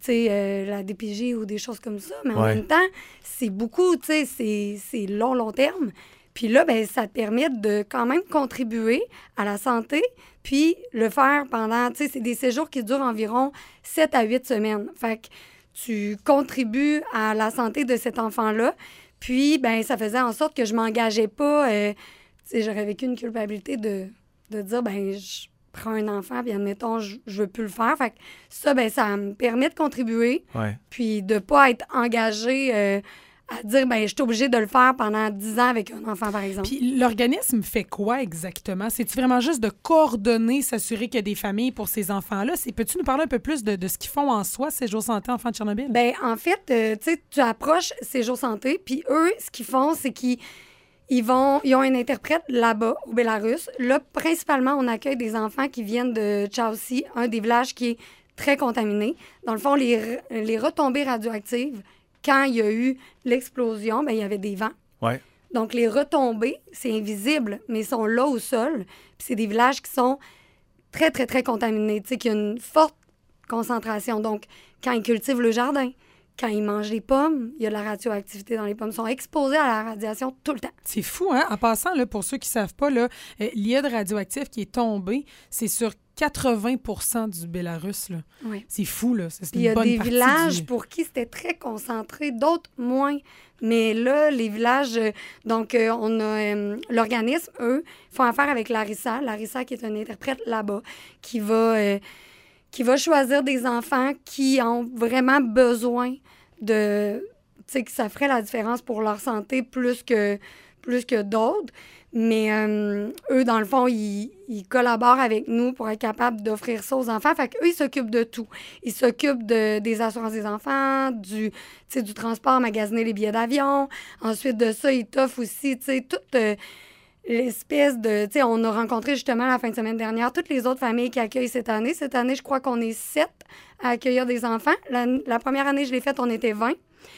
DPJ ou des choses comme ça. Mais en même temps, c'est beaucoup, c'est long terme. Puis là, ben, ça te permet de quand même contribuer à la santé, puis le faire pendant, c'est des séjours qui durent environ 7 à 8 semaines. Fait que tu contribues à la santé de cet enfant-là. Puis, ben, ça faisait en sorte que je m'engageais pas. J'aurais vécu une culpabilité de dire, ben, je prends un enfant, puis admettons, je veux plus le faire. Fait que ça, ben, ça me permet de contribuer. Puis de pas être engagée à dire, ben, je suis obligée de le faire pendant 10 ans avec un enfant, par exemple. Puis l'organisme fait quoi exactement? C'est-tu vraiment juste de coordonner, s'assurer qu'il y a des familles pour ces enfants-là? Peux-tu nous parler un peu plus de ce qu'ils font en soi, Séjours Santé Enfants de Tchernobyl? Bien, en fait, tu approches Séjours Santé, puis eux, ce qu'ils font, c'est qu'ils ont un interprète là-bas, au Bélarus. Là, principalement, on accueille des enfants qui viennent de Tchaouci, un des villages qui est très contaminé. Dans le fond, les retombées radioactives, quand il y a eu l'explosion, ben, il y avait des vents. Donc, les retombées, c'est invisible, mais ils sont là au sol. Puis c'est des villages qui sont très, très, très contaminés, qui ont une forte concentration. Donc, quand ils cultivent le jardin, quand ils mangent les pommes, il y a de la radioactivité dans les pommes. Ils sont exposés à la radiation tout le temps. C'est fou, hein? En passant, là, pour ceux qui ne savent pas, l'iode radioactif qui est tombé, c'est sur 80% du Bélarus. Là. C'est fou, là. C'est une bonne partie. Il y a des villages pour qui c'était très concentré, d'autres moins. Mais là, les villages... donc, on a l'organisme, eux, font affaire avec Larissa. Larissa, qui est un interprète là-bas, qui va choisir des enfants qui ont vraiment besoin de... Tu sais, que ça ferait la différence pour leur santé plus que d'autres. Mais eux, dans le fond, ils collaborent avec nous pour être capables d'offrir ça aux enfants. Fait qu'eux, ils s'occupent de tout. Ils s'occupent des assurances des enfants, du transport, magasiner les billets d'avion. Ensuite de ça, ils t'offrent aussi, toute l'espèce de... Tu sais, on a rencontré justement la fin de semaine dernière toutes les autres familles qui accueillent cette année. Cette année, je crois qu'on est 7 à accueillir des enfants. La première année, je l'ai faite, on était 20.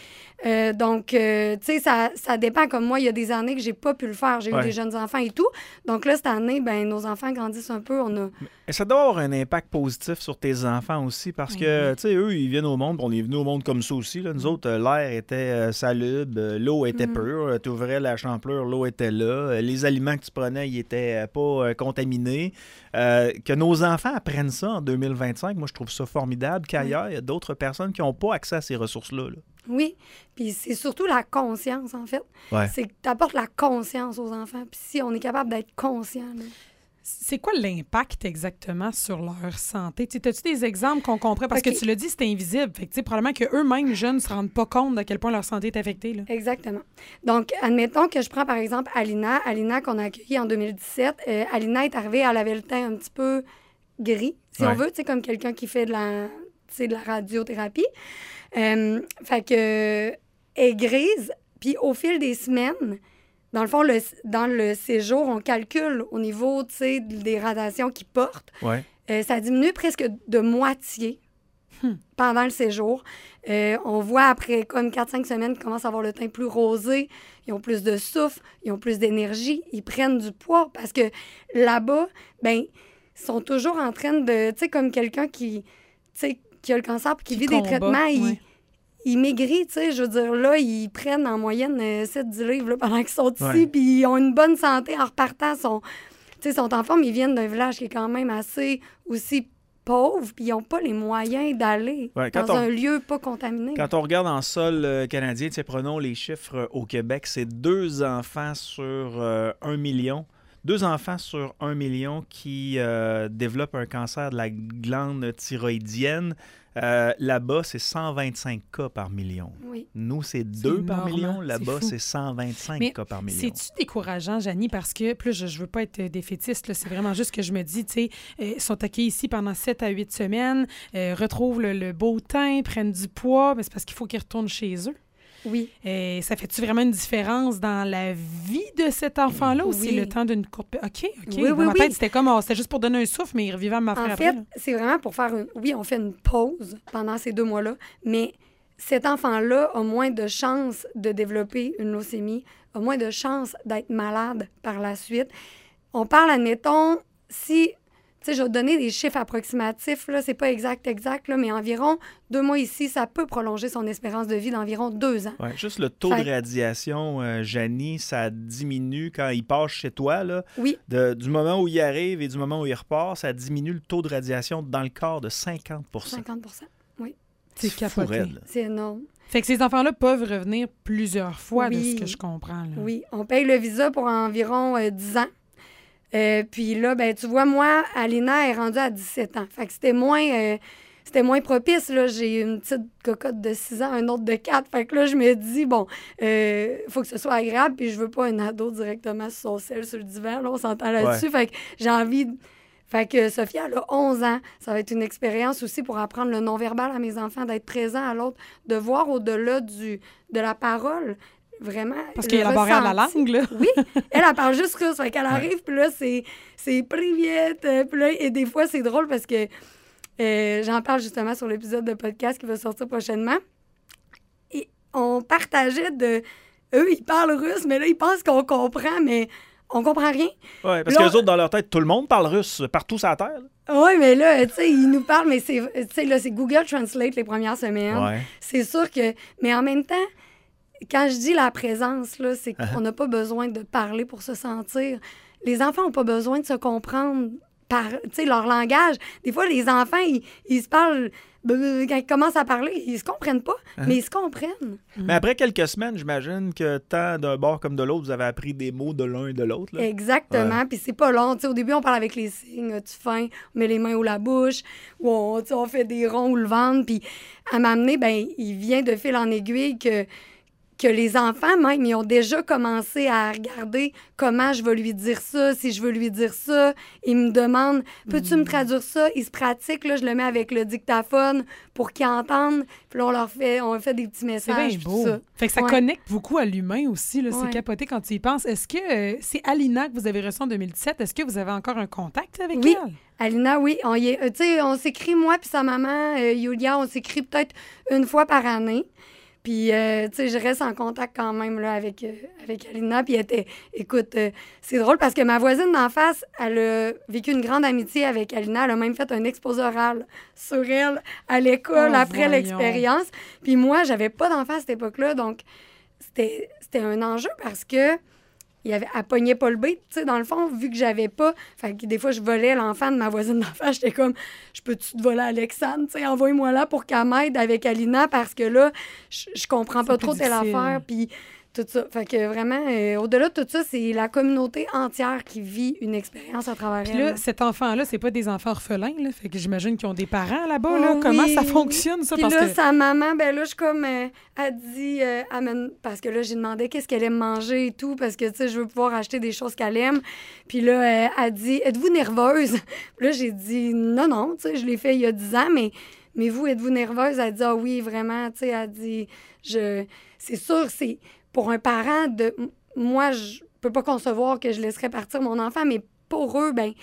Donc, tu sais, ça dépend. Comme moi, il y a des années que j'ai pas pu le faire. J'ai eu des jeunes enfants et tout. Donc là, cette année, ben nos enfants grandissent un peu. Et ça doit avoir un impact positif sur tes enfants aussi parce que, tu sais, eux, ils viennent au monde. On est venus au monde comme ça aussi. Là. Nous autres, l'air était salubre, l'eau était pure. Tu ouvrais la champlure, l'eau était là. Les aliments que tu prenais, ils étaient pas contaminés. Que nos enfants apprennent ça en 2025, moi, je trouve ça formidable qu'ailleurs, il y a d'autres personnes qui n'ont pas accès à ces ressources-là. Là. Oui, puis c'est surtout la conscience, en fait. C'est que tu apportes la conscience aux enfants. Puis si on est capable d'être conscient... Là. C'est quoi l'impact exactement sur leur santé? As-tu des exemples qu'on comprend? Parce que tu l'as dit, c'est invisible. Fait que, probablement qu'eux-mêmes, jeunes, ne se rendent pas compte à quel point leur santé est affectée. Là. Exactement. Donc, admettons que je prends, par exemple, Alina. Alina, qu'on a accueillie en 2017. Alina est arrivée, elle avait le teint un petit peu gris, si on veut, comme quelqu'un qui fait de la radiothérapie. Fait que elle est grise, puis au fil des semaines, dans le fond, dans le séjour, on calcule au niveau, des radiations qu'ils portent. Ça diminue presque de moitié pendant le séjour. On voit après comme 4-5 semaines qu'ils commencent à avoir le teint plus rosé, ils ont plus de souffle, ils ont plus d'énergie, ils prennent du poids parce que là-bas, ben ils sont toujours en train de, comme quelqu'un qui a le cancer et qui vit des traitements, il maigrit, je veux dire, là, ils prennent en moyenne 7-10 livres là, pendant qu'ils sont ici, puis ils ont une bonne santé en repartant, sont en forme, ils viennent d'un village qui est quand même assez aussi pauvre, puis ils n'ont pas les moyens d'aller dans un lieu pas contaminé. Quand on regarde en sol canadien, prenons les chiffres au Québec, c'est 2 enfants sur 1 million. 2 enfants sur 1 million qui développent un cancer de la glande thyroïdienne. Là-bas, c'est 125 cas par million. Oui. Nous, c'est 2 par million. Là-bas, c'est 125 cas par million. C'est-tu décourageant, Janie? Parce que, plus je veux pas être défaitiste, là, c'est vraiment juste que je me dis, ils sont accueillis ici pendant 7 à 8 semaines, retrouvent le beau teint, prennent du poids, mais c'est parce qu'il faut qu'ils retournent chez eux. Oui. Ça fait-tu vraiment une différence dans la vie de cet enfant-là ou c'est le temps d'une courte... OK. Oui, dans ma tête, c'était c'était juste pour donner un souffle, mais il revivait à ma frère après. En fait, c'est vraiment pour faire Oui, on fait une pause pendant ces 2 mois-là, mais cet enfant-là a moins de chances de développer une leucémie, a moins de chances d'être malade par la suite. On parle, admettons, si... je vais te donner des chiffres approximatifs, là, c'est pas exact, là, mais environ 2 mois ici, ça peut prolonger son espérance de vie d'environ 2 ans. Ouais, juste le taux de radiation, Janie, ça diminue quand il passe chez toi, là. Oui. Du moment où il arrive et du moment où il repart, ça diminue le taux de radiation dans le corps de 50 50 oui. C'est capoté. C'est énorme. Fait que ces enfants-là peuvent revenir plusieurs fois, de ce que je comprends. Là. Oui, on paye le visa pour environ 10 ans. Puis là, ben tu vois, moi, Alina est rendue à 17 ans. Fait que c'était moins propice. Là. J'ai une petite cocotte de 6 ans, un autre de 4. Fait que là, je me dis, bon, faut que ce soit agréable, puis je veux pas un ado directement sur son sel, sur le divan. Là, on s'entend là-dessus. Ouais. Fait que j'ai envie... Fait que Sophia, elle a 11 ans. Ça va être une expérience aussi pour apprendre le non-verbal à mes enfants, d'être présent à l'autre, de voir au-delà de la parole. Vraiment. Parce qu'il y a la barrière de la langue, là. Oui, elle parle juste russe. Fait qu'elle arrive, puis là, c'est privet. Puis là, et des fois, c'est drôle parce que j'en parle justement sur l'épisode de podcast qui va sortir prochainement. Et on partageait eux, ils parlent russe, mais là, ils pensent qu'on comprend, mais on comprend rien. Oui, parce qu'eux autres, dans leur tête, tout le monde parle russe partout sur la Terre. Oui, mais là, tu sais, ils nous parlent, mais c'est Google Translate les premières semaines. Ouais. C'est sûr que... Mais en même temps, quand je dis la présence, là, c'est qu'on n'a pas besoin de parler pour se sentir. Les enfants n'ont pas besoin de se comprendre par, tu sais, leur langage. Des fois, les enfants, ils se parlent... Quand ils commencent à parler, ils se comprennent pas, mais ils se comprennent. Mais après quelques semaines, j'imagine que tant d'un bord comme de l'autre, vous avez appris des mots de l'un et de l'autre. Là. Exactement, puis c'est pas long. T'sais, au début, on parle avec les signes. As-tu faim? On met les mains ou la bouche, ou on fait des ronds ou le ventre. Puis à m'amener, ben il vient de fil en aiguille que les enfants, même, ils ont déjà commencé à regarder comment je vais lui dire ça, si je veux lui dire ça. Ils me demandent, peux-tu me traduire ça? Ils se pratiquent, là, je le mets avec le dictaphone pour qu'ils entendent. Puis là, on fait des petits messages. C'est bien beau. Ça. Fait que ça connecte beaucoup à l'humain aussi, là. C'est capoté quand tu y penses. Est-ce que c'est Alina que vous avez reçue en 2017? Est-ce que vous avez encore un contact avec elle? Alina, oui. On s'écrit, moi puis sa maman, Yulia, on s'écrit peut-être une fois par année. Puis, tu sais, je reste en contact quand même là, avec Alina. Puis, écoute, c'est drôle parce que ma voisine d'en face, elle a vécu une grande amitié avec Alina. Elle a même fait un exposé oral sur elle à l'école après l'expérience. Puis moi, j'avais pas d'enfant à cette époque-là. Donc, c'était un enjeu parce que elle pognait pas le beat, tu sais, dans le fond, vu que j'avais pas... Fait que des fois, je volais l'enfant de ma voisine d'en face. J'étais comme, je peux-tu te voler Alexandre? Tu sais, envoie-moi là pour qu'elle m'aide avec Alina parce que là, je comprends pas trop telle affaire. Puis tout ça. Fait que vraiment, au-delà de tout ça, c'est la communauté entière qui vit une expérience à travers elle. Puis là, cet enfant-là, c'est pas des enfants orphelins, là. Fait que j'imagine qu'ils ont des parents là-bas, là. Comment ça fonctionne, ça? Puis là, sa maman, ben là, je suis comme, elle dit, parce que là, j'ai demandé qu'est-ce qu'elle aime manger et tout, parce que, tu sais, je veux pouvoir acheter des choses qu'elle aime. Puis là, elle dit, êtes-vous nerveuse? Puis là, j'ai dit, non, tu sais, je l'ai fait il y a 10 ans, mais vous, êtes-vous nerveuse? Elle dit, ah oui, vraiment, tu sais, elle dit, c'est sûr, c'est... Pour un parent, moi, je peux pas concevoir que je laisserais partir mon enfant, mais pour eux, ben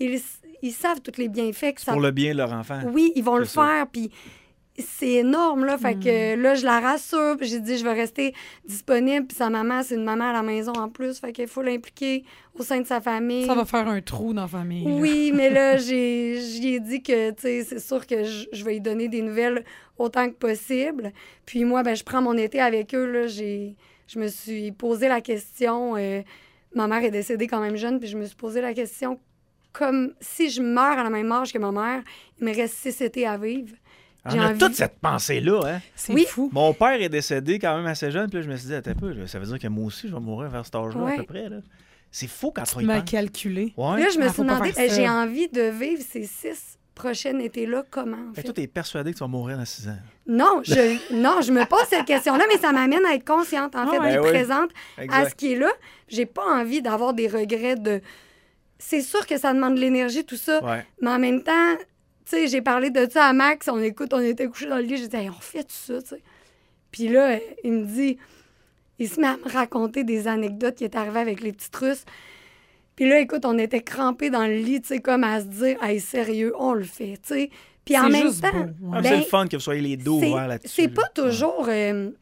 ils savent tous les bienfaits que ça... Pour le bien de leur enfant. Oui, ils vont le faire, puis c'est énorme, là. Fait que là, je la rassure, puis j'ai dit, je vais rester disponible, puis sa maman, c'est une maman à la maison en plus, fait qu'il faut l'impliquer au sein de sa famille. Ça va faire un trou dans la famille. Là. Oui, mais là, j'ai dit que, tu sais, c'est sûr que je vais lui donner des nouvelles autant que possible. Puis moi, ben je prends mon été avec eux, là, je me suis posé la question, ma mère est décédée quand même jeune, puis je me suis posé la question, comme si je meurs à la même âge que ma mère, il me reste 6 étés à vivre. On a toute cette pensée-là, hein? C'est fou. Mon père est décédé quand même assez jeune, puis là, je me suis dit, attends un peu, ça veut dire que moi aussi, je vais mourir vers cet âge-là à peu près, là. C'est fou quand tu y penses. Calculé. Ouais. Là, je me suis demandé, j'ai envie de vivre ces 6 prochain été-là, comment? En fait? Toi, t'es persuadée que tu vas mourir dans 6 ans. Non, je me pose cette question-là, mais ça m'amène à être consciente, en fait, d'être présente à ce qui est là. J'ai pas envie d'avoir des regrets de... C'est sûr que ça demande de l'énergie, tout ça, mais en même temps, tu sais, j'ai parlé de ça à Max, on était couchés dans le lit, j'ai dit, hey, on fait tout ça, tu sais. Puis là, il me dit, il se met à me raconter des anecdotes qui est arrivé avec les petites Russes. Puis là, écoute, on était crampés dans le lit, tu sais, comme à se dire, hey, sérieux, on le fait, tu sais. Puis en même temps... c'est le fun que vous soyez les deux ouverts là-dessus. C'est pas toujours...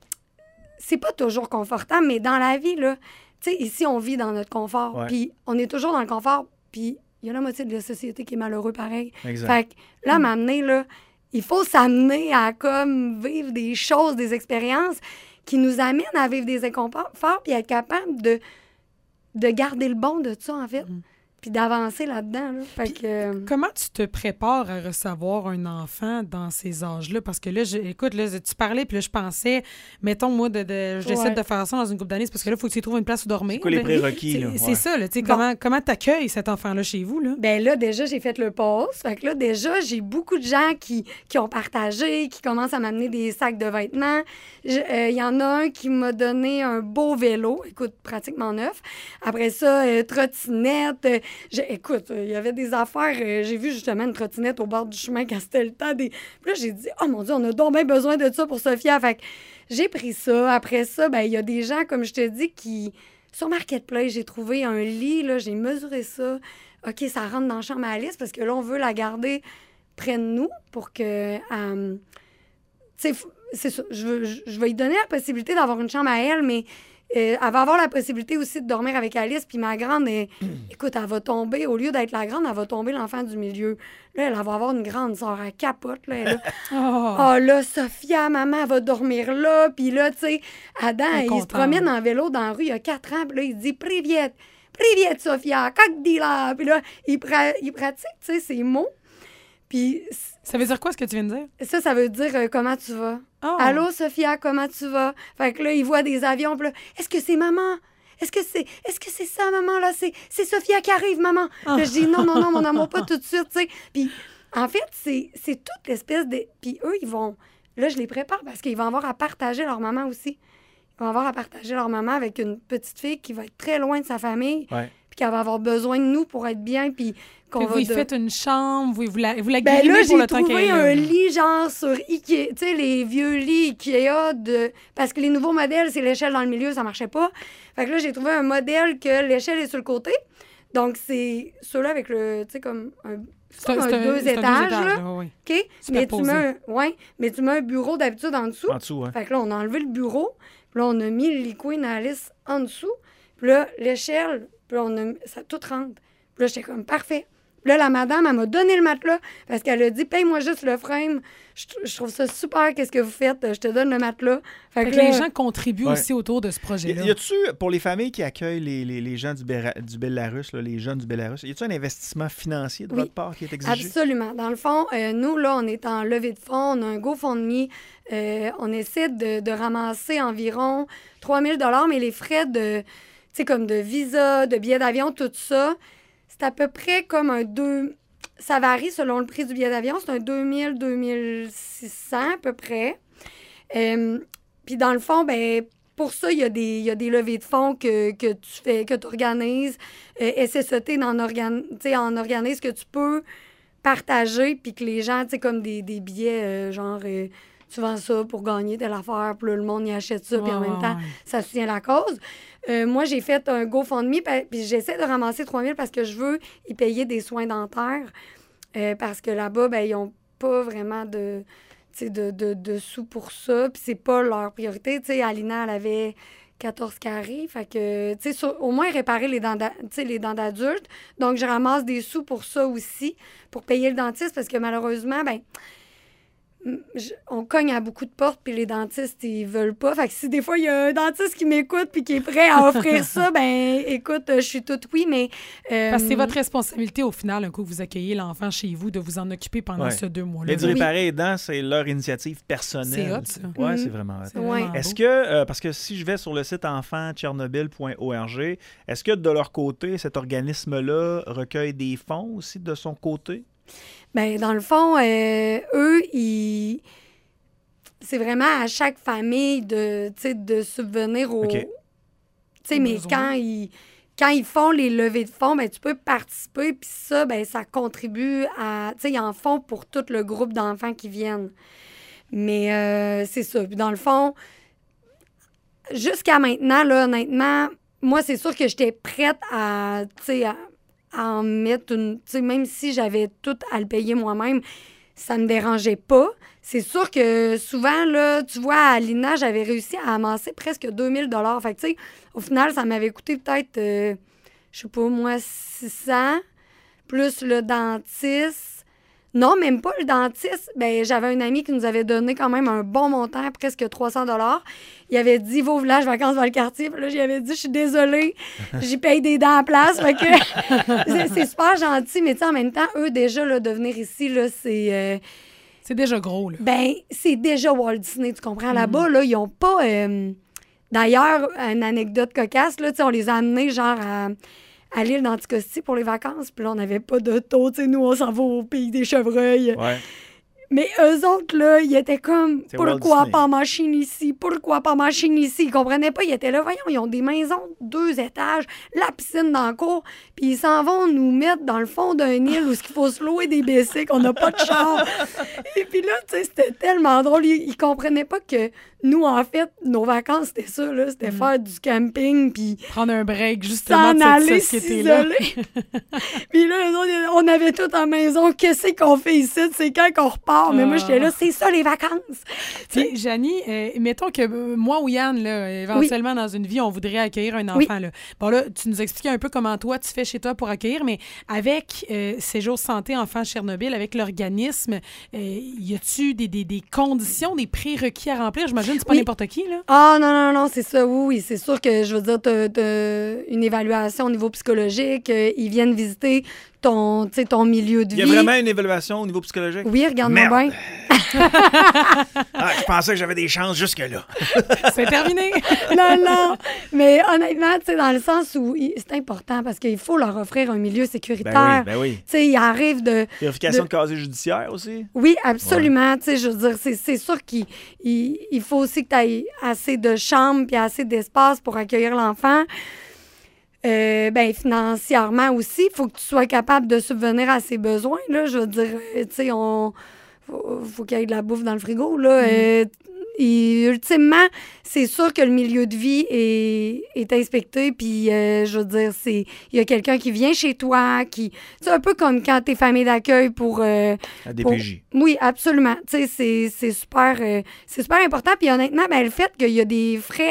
c'est pas toujours confortable, mais dans la vie, là, tu sais, ici, on vit dans notre confort. Puis on est toujours dans le confort, puis il y a la moitié de la société qui est malheureux pareil. Exact. Fait que là, m'amener, là, il faut s'amener à comme vivre des choses, des expériences qui nous amènent à vivre des inconforts puis être capable de garder le bon de ça, en fait. Puis d'avancer là-dedans. Là. Fait que, comment tu te prépares à recevoir un enfant dans ces âges-là? Parce que là, écoute, là, tu parlais, puis là, je pensais, mettons, moi, j'essaie de faire ça dans une couple d'années, c'est parce que là, il faut que tu trouves une place où dormir. C'est quoi les prérequis, là? C'est ça, là. Tu sais, comment t'accueilles cet enfant-là chez vous, là? Ben là, déjà, j'ai fait le post. Fait que là, déjà, j'ai beaucoup de gens qui ont partagé, qui commencent à m'amener des sacs de vêtements. Il y en a un qui m'a donné un beau vélo, écoute, pratiquement neuf. Après ça, trottinette. Écoute, il y avait des affaires. J'ai vu justement une trottinette au bord du chemin quand c'était le temps des. Puis là, j'ai dit, oh mon Dieu, on a donc bien besoin de ça pour Sophia. Fait que j'ai pris ça. Après ça, ben il y a des gens, comme je te dis, qui. Sur Marketplace, j'ai trouvé un lit, là, j'ai mesuré ça. OK, ça rentre dans la chambre à Alice parce que là, on veut la garder près de nous pour que. Tu sais, c'est ça. Je vais lui donner la possibilité d'avoir une chambre à elle, mais. Elle va avoir la possibilité aussi de dormir avec Alice. Puis ma grande, écoute, elle va tomber. Au lieu d'être la grande, elle va tomber l'enfant du milieu. Là, elle va avoir une grande sœur. Elle capote. Là, là, Sophia, maman, elle va dormir là. Puis là, tu sais, Adam, il se promène en vélo dans la rue il y a 4 ans. Puis là, il dit « Priviet, Sophia, как дела? » Puis là, il pratique, tu sais, ses mots. Puis... Ça veut dire quoi, ce que tu viens de dire? Ça veut dire comment tu vas. Oh. Allô, Sophia, comment tu vas? Fait que là, il voit des avions, puis là, est-ce que c'est maman? Est-ce que c'est ça, maman, là? C'est Sophia qui arrive, maman. Oh. Là, je dis non, mon amour, pas tout de suite, tu sais. Puis, en fait, c'est toute l'espèce de... Puis eux, ils vont... Là, je les prépare parce qu'ils vont avoir à partager leur maman aussi. Ils vont avoir à partager leur maman avec une petite fille qui va être très loin de sa famille. Ouais. Puis qu'elle va avoir besoin de nous pour être bien, puis qu'on va... Vous faites une chambre, vous la grimez pour le temps qu'elle est là. J'ai trouvé un lit genre sur Ikea, tu sais, les vieux lits Ikea parce que les nouveaux modèles, c'est l'échelle dans le milieu, ça marchait pas. Fait que là, j'ai trouvé un modèle que l'échelle est sur le côté. Donc, c'est ceux-là avec le, tu sais, comme un... C'est un 2 étages, là. Oui. OK? Mais tu mets un bureau d'habitude en dessous. En dessous, oui. Fait que là, on a enlevé le bureau. Puis là, on a mis le lit Queen à Alice en dessous. Puis là, l'échelle, puis là, ça tout rentre. Puis là, j'étais comme, parfait. Puis là, la madame, elle m'a donné le matelas parce qu'elle a dit, paye-moi juste le frame. Je trouve ça super, qu'est-ce que vous faites? Je te donne le matelas. Fait que les gens contribuent aussi autour de ce projet-là. Y a-tu, pour les familles qui accueillent les gens du Bélarus, là, les jeunes du Bélarus, y a-tu un investissement financier de votre part qui est exigé? Absolument. Dans le fond, nous, là, on est en levée de fonds, on a un GoFundMe. On essaie de ramasser environ 3 000 $, mais les frais de, tu sais, comme de visa, de billets d'avion, tout ça, c'est à peu près comme un 2... Ça varie selon le prix du billet d'avion. C'est un 2 000, 2 600 à peu près. Puis dans le fond, ben pour ça, il y a des levées de fonds que tu fais, que tu organises. SSET en organise que tu peux partager, puis que les gens, tu sais, comme des billets, genre... tu vends ça pour gagner telle affaire, puis là, le monde y achète ça, puis en même temps, ça soutient la cause. Moi, j'ai fait un GoFundMe, puis j'essaie de ramasser 3 000 parce que je veux y payer des soins dentaires. Parce que là-bas, ben, ils n'ont pas vraiment de sous pour ça, puis c'est pas leur priorité. Tu sais, Alina, elle avait 14 caries, fait que, tu sais, au moins réparer les dents d'adultes. Donc, je ramasse des sous pour ça aussi, pour payer le dentiste, parce que malheureusement, ben on cogne à beaucoup de portes, puis les dentistes, ils veulent pas. Fait que si des fois, il y a un dentiste qui m'écoute puis qui est prêt à offrir ça, ben écoute, je suis toute oui, mais... Parce que c'est votre responsabilité, au final, un coup que vous accueillez l'enfant chez vous, de vous en occuper pendant ce 2 mois-là. Les du réparer les dents, c'est leur initiative personnelle. C'est hot, ça. Oui, c'est vraiment hot. Ouais. Est-ce que, parce que si je vais sur le site enfantchernobyl.org, est-ce que de leur côté, cet organisme-là recueille des fonds aussi de son côté? Bien, dans le fond, eux, c'est vraiment à chaque famille de subvenir aux... Okay. Tu sais, mais quand ils font les levées de fonds, ben tu peux participer, puis ça, ben ça contribue à... Tu sais, ils en font pour tout le groupe d'enfants qui viennent. Mais c'est ça. Puis dans le fond, jusqu'à maintenant, là, honnêtement, moi, c'est sûr que j'étais prête à en mettre une... Tu sais, même si j'avais tout à le payer moi-même, ça me dérangeait pas. C'est sûr que souvent, là, tu vois, à Alina, j'avais réussi à amasser presque 2 000 $. Fait que, tu sais, au final, ça m'avait coûté peut-être, je sais pas, moi, 600. plus le dentiste. Non, même pas le dentiste. Ben, j'avais un ami qui nous avait donné quand même un bon montant, presque 300 $. Il avait dit, va au village vacances dans le quartier. Puis là, j'y avais dit, je suis désolée, j'y paye des dents à place. Fait que c'est super gentil, mais tu sais, en même temps, eux, déjà, là, de venir ici, là, c'est... c'est déjà gros, là. Ben, c'est déjà Walt Disney, tu comprends? Là-bas, là, ils ont pas... D'ailleurs, une anecdote cocasse, là, tu sais, on les a amenés, genre, à l'île d'Anticosti pour les vacances. Puis là, on n'avait pas d'auto. Tu sais, nous, on s'en va au pays des chevreuils. Ouais. Mais eux autres, là, ils étaient comme, C'est pourquoi Walt pas en machine ici? Pourquoi pas en machine ici? Ils comprenaient pas. Ils étaient là, voyons, ils ont des maisons, 2 étages, la piscine dans le cours, puis ils s'en vont nous mettre dans le fond d'un île où il faut se louer des bicycles, on n'a pas de char. Et puis là, tu sais, c'était tellement drôle. Ils comprenaient pas que nous, en fait, nos vacances, c'était ça, là. C'était faire du camping, puis... prendre un break, justement, de s'en aller cette société-là. s'isoler. Puis là, eux autres, on avait tout en maison. Qu'est-ce qu'on fait ici? C'est quand qu'on repart? Mais moi, j'étais là, c'est ça, les vacances. Puis, Janie, mettons que moi ou Yann, là, éventuellement, dans une vie, on voudrait accueillir un enfant. Là. Bon, là, tu nous expliquais un peu comment toi, tu fais chez toi pour accueillir, mais avec Séjour Santé Enfants Chernobyl, avec l'organisme, y a-tu des conditions, des prérequis à remplir? J'imagine que c'est pas n'importe qui, là. Ah, non, c'est ça, oui. C'est sûr que, je veux dire, t'as une évaluation au niveau psychologique. Ils viennent visiter ton milieu de vie. Il y a vraiment une évaluation au niveau psychologique? Oui, regarde-moi bien. Je pensais que j'avais des chances jusque-là. C'est terminé. Non. Mais honnêtement, tu sais, dans le sens où c'est important parce qu'il faut leur offrir un milieu sécuritaire. Ben oui. Tu sais, il arrive de... Vérification de casier judiciaire aussi? Oui, absolument. Tu sais, je veux dire, c'est sûr qu'il faut aussi que tu aies assez de chambres puis assez d'espace pour accueillir l'enfant. Financièrement aussi, il faut que tu sois capable de subvenir à ses besoins. Là, je veux dire, tu sais, faut qu'il y ait de la bouffe dans le frigo. Là, et ultimement, c'est sûr que le milieu de vie est inspecté. Puis, je veux dire, il y a quelqu'un qui vient chez toi, c'est un peu comme quand t'es famille d'accueil pour... La DPJ. Oui, absolument. Tu sais, c'est super important. Puis honnêtement, le fait qu'il y a des frais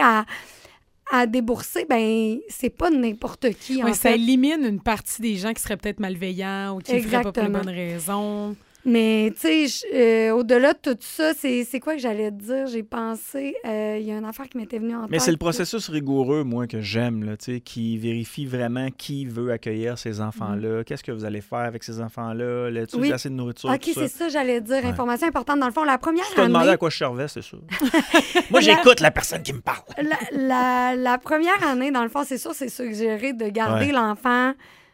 à débourser, c'est pas n'importe qui, en fait. Ça élimine une partie des gens qui seraient peut-être malveillants ou qui ne feraient pas pour les bonnes raisons. Mais, tu sais, au-delà de tout ça, c'est quoi que j'allais te dire? J'ai pensé, il y a une affaire qui m'était venue en tête. Mais c'est le processus rigoureux, moi, que j'aime, là, tu sais, qui vérifie vraiment qui veut accueillir ces enfants-là. Qu'est-ce que vous allez faire avec ces enfants-là? As-tu assez de nourriture? OK, c'est ça, j'allais dire. Ouais. Information importante. Dans le fond, la première année... Tu t'as demandé à quoi je servais, c'est sûr. Moi, j'écoute la personne qui me parle. La première année, dans le fond, c'est sûr, c'est suggéré de garder l'enfant...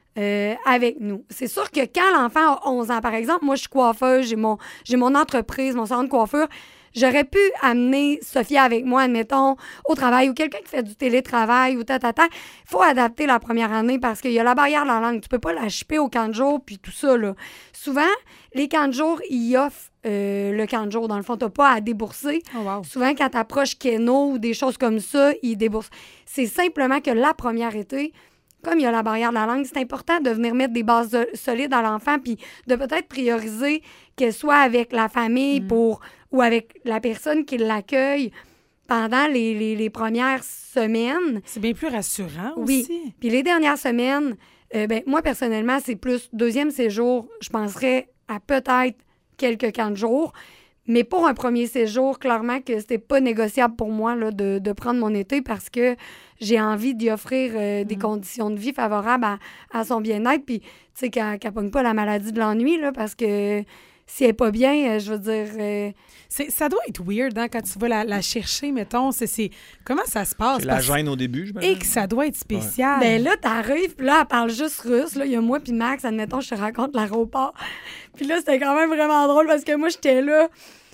avec nous. C'est sûr que quand l'enfant a 11 ans, par exemple, moi, je suis coiffeuse, j'ai mon entreprise, mon salon de coiffure, j'aurais pu amener Sophia avec moi, admettons, au travail ou quelqu'un qui fait du télétravail ou Il faut adapter la première année parce qu'il y a la barrière de la langue. Tu peux pas la shipper au camp de jour puis tout ça, là. Souvent, les camps de jour, ils offrent le camp de jour. Dans le fond, t'as pas à débourser. Oh wow. Souvent, quand t'approches Keno ou des choses comme ça, ils déboursent. C'est simplement que la première été, comme il y a la barrière de la langue, c'est important de venir mettre des bases solides à l'enfant puis de peut-être prioriser qu'elle soit avec la famille ou avec la personne qui l'accueille pendant les premières semaines. C'est bien plus rassurant aussi. Oui. Puis les dernières semaines, moi, personnellement, c'est plus deuxième séjour. Je penserais à peut-être quelques camps de jour. Mais pour un premier séjour, clairement que c'était pas négociable pour moi là, de prendre mon été parce que j'ai envie d'y offrir des conditions de vie favorables à son bien-être. Puis, tu sais, qu'elle pogne pas la maladie de l'ennui, là, parce que si elle n'est pas bien, je veux dire... Ça doit être weird, hein, quand tu vas la chercher, mettons. Comment ça se passe? C'est la gêne au début, je me dis. Et que ça doit être spécial. Ouais. Ben là, t'arrives, puis là, elle parle juste russe. Là, il y a moi puis Max, admettons, je te raconte l'aéroport. Puis là, c'était quand même vraiment drôle parce que moi, j'étais là...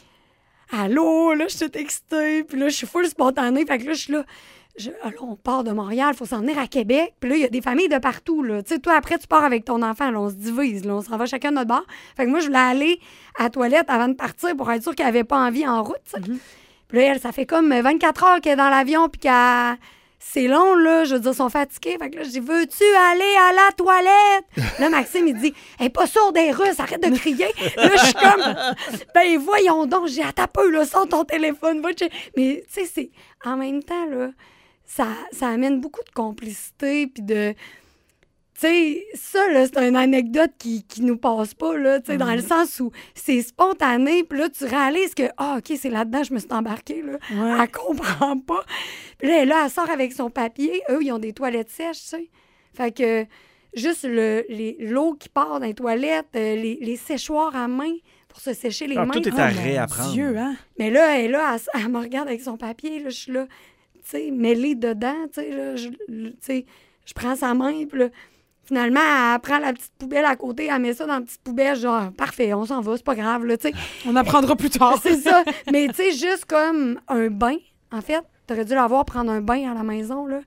Allô, là, je suis toute excitée. Puis là, je suis full spontanée. Fait que là, je suis là... là, on part de Montréal, il faut s'en venir à Québec. Puis là, il y a des familles de partout, là. Tu sais, toi, après, tu pars avec ton enfant, là, on se divise, là, on s'en va chacun de notre bord. Fait que moi, je voulais aller à la toilette avant de partir pour être sûre qu'elle avait pas envie en route, tu sais. Puis là, elle, ça fait comme 24 heures qu'elle est dans l'avion, puis qu'elle... C'est long, là, je veux dire, ils sont fatigués. Fait que là, je dis, veux-tu aller à la toilette? Là, Maxime, il dit, elle est pas sourde, elle est russe, arrête de crier. Là, je suis comme, voyons donc, j'ai attends peu, là, sors ton téléphone, va checker. Mais, tu sais, c'est... En même temps, là, ça amène beaucoup de complicité, puis de... sais, ça, là, c'est une anecdote qui nous passe pas, là, tu sais, dans le sens où c'est spontané, puis là, tu réalises que, OK, c'est là-dedans, je me suis embarquée, là. Ouais. Elle comprend pas. Puis là, elle sort avec son papier. Eux, ils ont des toilettes sèches, tu sais. Fait que juste l'eau qui part dans les toilettes, les séchoirs à main pour se sécher les mains. Tout est à réapprendre. Dieu, hein? Mais là, elle me regarde avec son papier, là, je suis là, tu sais, mêlée dedans, tu sais, là, je prends sa main, puis là, finalement, elle prend la petite poubelle à côté, elle met ça dans la petite poubelle, genre, parfait, on s'en va, c'est pas grave, là, tu sais. On apprendra plus tard. C'est ça. Mais, tu sais, juste comme un bain, en fait, t'aurais dû la voir prendre un bain à la maison, là.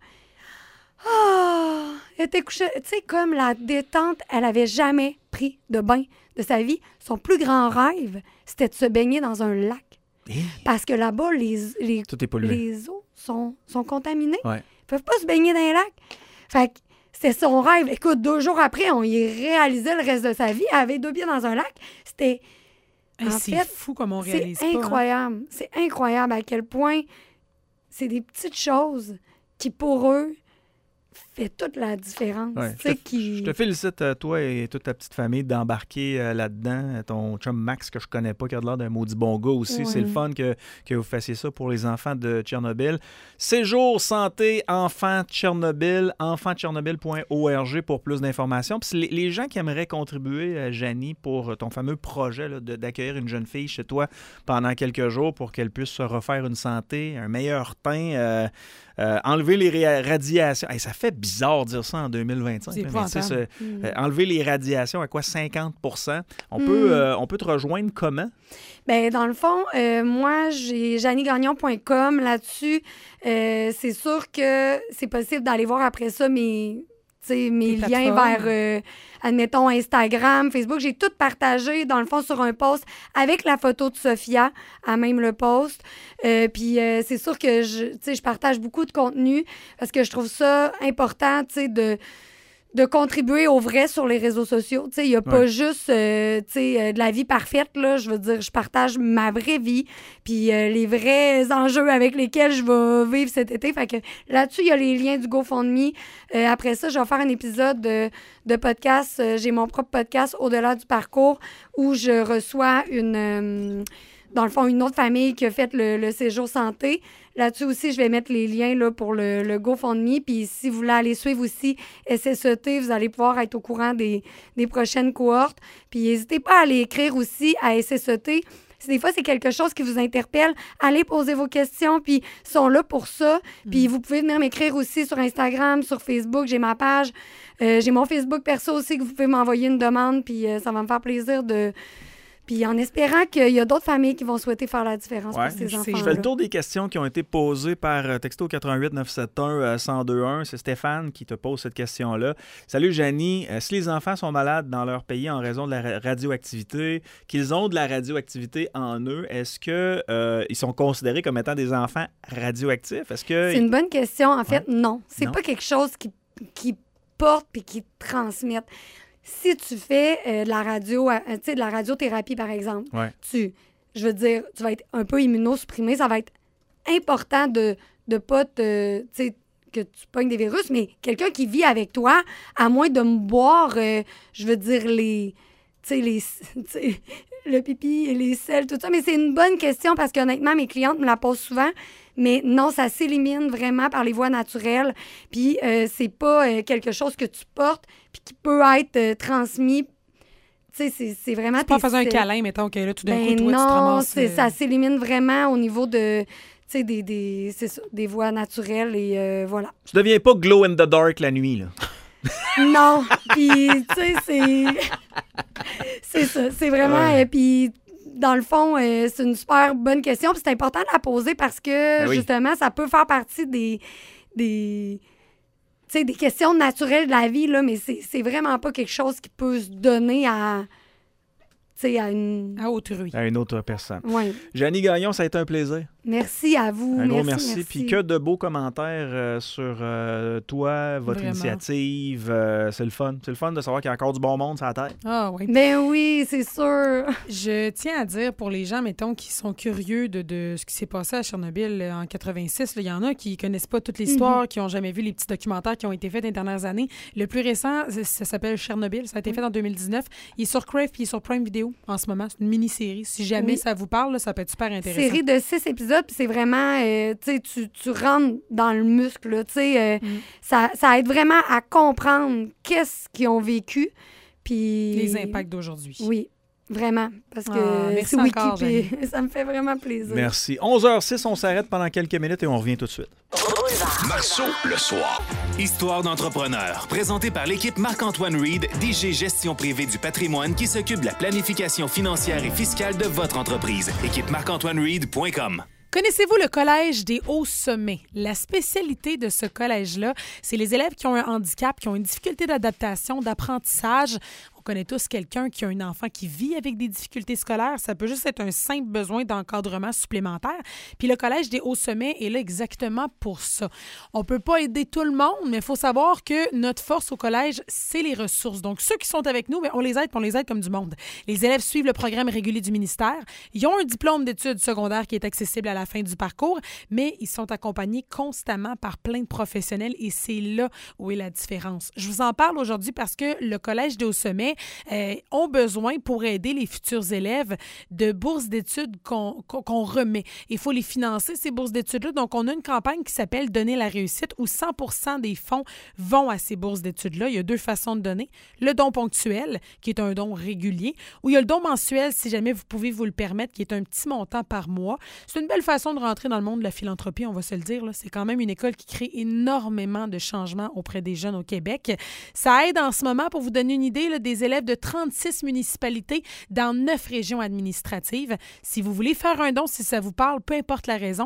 Ah! Elle était couchée, tu sais, comme la détente, elle avait jamais pris de bain de sa vie. Son plus grand rêve, c'était de se baigner dans un lac. Parce que là-bas, tout est pollué. Les eaux sont contaminées. Ouais. Ils peuvent pas se baigner dans un lac. Fait que c'était son rêve. Écoute, 2 jours après, on y réalisait le reste de sa vie. Elle avait 2 pieds dans un lac. C'était... c'est fou comme on réalise pas. C'est incroyable. Hein? C'est incroyable à quel point c'est des petites choses qui, pour eux, fait toute la différence. Ouais, je te félicite, toi et toute ta petite famille, d'embarquer là-dedans. Ton chum Max, que je connais pas, qui a l'air d'un maudit bon gars aussi. Ouais. C'est le fun que vous fassiez ça pour les enfants de Tchernobyl. Séjour santé enfants Tchernobyl, enfantchernobyl.org pour plus d'informations. Puis les gens qui aimeraient contribuer, Janie, pour ton fameux projet là, d'accueillir une jeune fille chez toi pendant quelques jours pour qu'elle puisse se refaire une santé, un meilleur teint, enlever les radiations. Hey, ça fait bizarre de dire ça en 2025. C'est enlever les radiations à quoi? 50%. On peut te rejoindre comment? Bien, dans le fond, moi, j'ai janiegagnon.com là-dessus. C'est sûr que c'est possible d'aller voir après ça mes liens vers, admettons, Instagram, Facebook. J'ai tout partagé, dans le fond, sur un post avec la photo de Sophia, à même le post. Puis c'est sûr que je partage beaucoup de contenu parce que je trouve ça important, tu sais, de contribuer au vrai sur les réseaux sociaux. Tu sais, il n'y a pas juste, de la vie parfaite, là. Je veux dire, je partage ma vraie vie, puis les vrais enjeux avec lesquels je vais vivre cet été. Fait que là-dessus, il y a les liens du GoFundMe. Après ça, je vais faire un épisode de podcast. J'ai mon propre podcast, Au-delà du parcours, où je reçois dans le fond, une autre famille qui a fait le séjour santé. Là-dessus aussi, je vais mettre les liens là, pour le GoFundMe. Puis si vous voulez aller suivre aussi SSET, vous allez pouvoir être au courant des prochaines cohortes. Puis n'hésitez pas à aller écrire aussi à SSET. Si des fois, c'est quelque chose qui vous interpelle, allez poser vos questions, puis ils sont là pour ça. Puis vous pouvez venir m'écrire aussi sur Instagram, sur Facebook. J'ai ma page. J'ai mon Facebook perso aussi que vous pouvez m'envoyer une demande, puis ça va me faire plaisir de... Puis en espérant qu'il y a d'autres familles qui vont souhaiter faire la différence pour ces enfants-là. Je fais le tour des questions qui ont été posées par texto 88 971 1021. C'est Stéphane qui te pose cette question-là. Salut Janie, si les enfants sont malades dans leur pays en raison de la radioactivité, qu'ils ont de la radioactivité en eux, est-ce qu'ils sont considérés comme étant des enfants radioactifs? C'est une bonne question. En fait, non. C'est pas quelque chose qui porte puis qui transmette. Si tu fais de la radiothérapie, par exemple, tu vas être un peu immunosupprimé. Ça va être important de pas que tu pognes des virus, mais quelqu'un qui vit avec toi, à moins de me boire, le pipi et les selles, tout ça. Mais c'est une bonne question parce qu'honnêtement, mes clientes me la posent souvent. Mais non, ça s'élimine vraiment par les voies naturelles. Puis c'est pas quelque chose que tu portes puis qui peut être transmis. Tu sais, c'est vraiment... C'est pas en faisant un câlin, mettons, que là, tout d'un coup, toi, non, tu te ramasses... ça s'élimine vraiment au niveau de... Tu sais, des voies naturelles et voilà. Tu deviens pas glow in the dark la nuit, là. Non, puis tu sais, c'est ça. C'est vraiment... Puis dans le fond, c'est une super bonne question. Puis c'est important de la poser parce que, justement, ça peut faire partie des questions naturelles de la vie, là, mais c'est vraiment pas quelque chose qui peut se donner à... à autrui. À une autre personne. Oui. Jeannie Gagnon, ça a été un plaisir. Merci à vous. Un gros merci. Puis que de beaux commentaires sur toi, votre initiative. C'est le fun. C'est le fun de savoir qu'il y a encore du bon monde sur la Terre. Ah oui. Ben oui, c'est sûr. Je tiens à dire pour les gens, mettons, qui sont curieux de ce qui s'est passé à Chernobyl en 86, il y en a qui connaissent pas toute l'histoire, qui n'ont jamais vu les petits documentaires qui ont été faits dans les dernières années. Le plus récent, ça s'appelle Chernobyl. Ça a été fait en 2019. Il est sur Crave puis il est sur Prime Video en ce moment. C'est une mini-série. Si jamais ça vous parle, là, ça peut être super intéressant. Série de 6 épisodes, puis c'est vraiment, tu rentres dans le muscle. Ça aide vraiment à comprendre qu'est-ce qu'ils ont vécu. Puis les impacts d'aujourd'hui. Oui. Vraiment, parce que c'est Wiki, puis ça me fait vraiment plaisir. Merci. 11h06, on s'arrête pendant quelques minutes et on revient tout de suite. Marceau, le soir. Histoire d'entrepreneur, présentée par l'équipe Marc-Antoine Reed, DG Gestion privée du patrimoine qui s'occupe de la planification financière et fiscale de votre entreprise. Équipe marc-antoinereed.com. Connaissez-vous le Collège des Hauts Sommets? La spécialité de ce collège-là, c'est les élèves qui ont un handicap, qui ont une difficulté d'adaptation, d'apprentissage. On connaît tous quelqu'un qui a un enfant qui vit avec des difficultés scolaires. Ça peut juste être un simple besoin d'encadrement supplémentaire. Puis le Collège des Hauts Sommets est là exactement pour ça. On peut pas aider tout le monde, mais il faut savoir que notre force au collège, c'est les ressources. Donc, ceux qui sont avec nous, on les aide, puis on les aide comme du monde. Les élèves suivent le programme régulier du ministère. Ils ont un diplôme d'études secondaires qui est accessible à la fin du parcours, mais ils sont accompagnés constamment par plein de professionnels et c'est là où est la différence. Je vous en parle aujourd'hui parce que le Collège des Hauts Sommets ont besoin, pour aider les futurs élèves, de bourses d'études qu'on remet. Il faut les financer, ces bourses d'études-là. Donc, on a une campagne qui s'appelle « Donner la réussite » où 100% des fonds vont à ces bourses d'études-là. Il y a 2 façons de donner. Le don ponctuel, qui est un don régulier, ou il y a le don mensuel, si jamais vous pouvez vous le permettre, qui est un petit montant par mois. C'est une belle façon de rentrer dans le monde de la philanthropie, on va se le dire. Là. C'est quand même une école qui crée énormément de changements auprès des jeunes au Québec. Ça aide en ce moment, pour vous donner une idée, là, des élèves de 36 municipalités dans 9 régions administratives. Si vous voulez faire un don, si ça vous parle, peu importe la raison,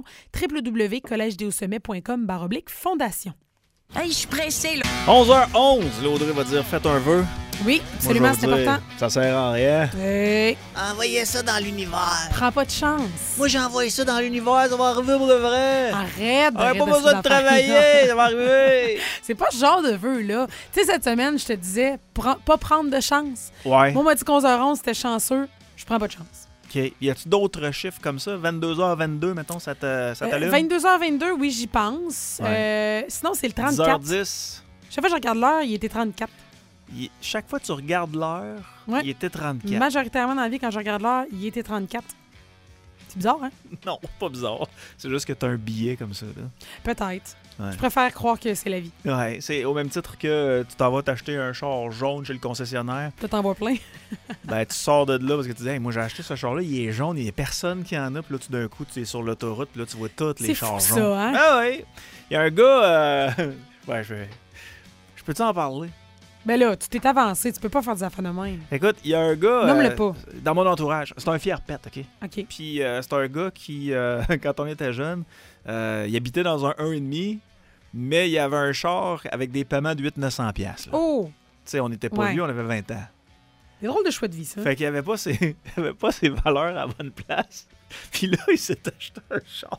www.collegedeshautssommets.com/fondation. Hey, je suis pressée, là. 11h11, l'Audrey va dire « Faites un vœu ». Oui, absolument, c'est important. Ça sert à rien. Hey. Envoyez ça dans l'univers. Prends pas de chance. Moi, j'ai envoyé ça dans l'univers, ça va arriver pour de vrai. Arrête. On n'a pas besoin de travailler, ça va arriver. C'est pas ce genre de vœu-là. Tu sais, cette semaine, je te disais, pas prendre de chance. Ouais. Moi, on m'a dit qu'11h11, c'était chanceux. Je prends pas de chance. OK. Y a-tu d'autres chiffres comme ça? 22h22, mettons, ça t'allume? 22h22, oui, j'y pense. Ouais. Sinon, c'est le 34. 10h10. Chaque fois que je regarde l'heure, il était 34. Chaque fois que tu regardes l'heure, il était 34. Majoritairement dans la vie, quand je regarde l'heure, il était 34. C'est bizarre, hein? Non, pas bizarre. C'est juste que tu as un billet comme ça. Là. Peut-être. Ouais. Je préfère croire que c'est la vie. Ouais, c'est au même titre que tu t'en vas t'acheter un char jaune chez le concessionnaire. Toi, t'en vois plein. Ben, tu sors de là parce que tu dis, hey, moi, j'ai acheté ce char-là, il est jaune, il n'y a personne qui en a. Puis là, tout d'un coup, tu es sur l'autoroute, puis là, tu vois tous les chars fou, jaunes. Ça, hein? Ah oui! Il y a un gars. Ouais, je peux-tu en parler? Ben là, tu t'es avancé, tu peux pas faire des affaires de même. Écoute, il y a un gars. Nomme-le pas. Dans mon entourage. C'est un fier pet, OK? OK. Puis c'est un gars qui, quand on était jeune, il habitait dans un 1,5, mais il y avait un char avec des paiements de 800-900$. Oh! Tu sais, on n'était pas vieux, on avait 20 ans. C'est drôle de choix de vie, ça. Fait qu'il avait pas ses valeurs à bonne place. Puis là, il s'est acheté un char.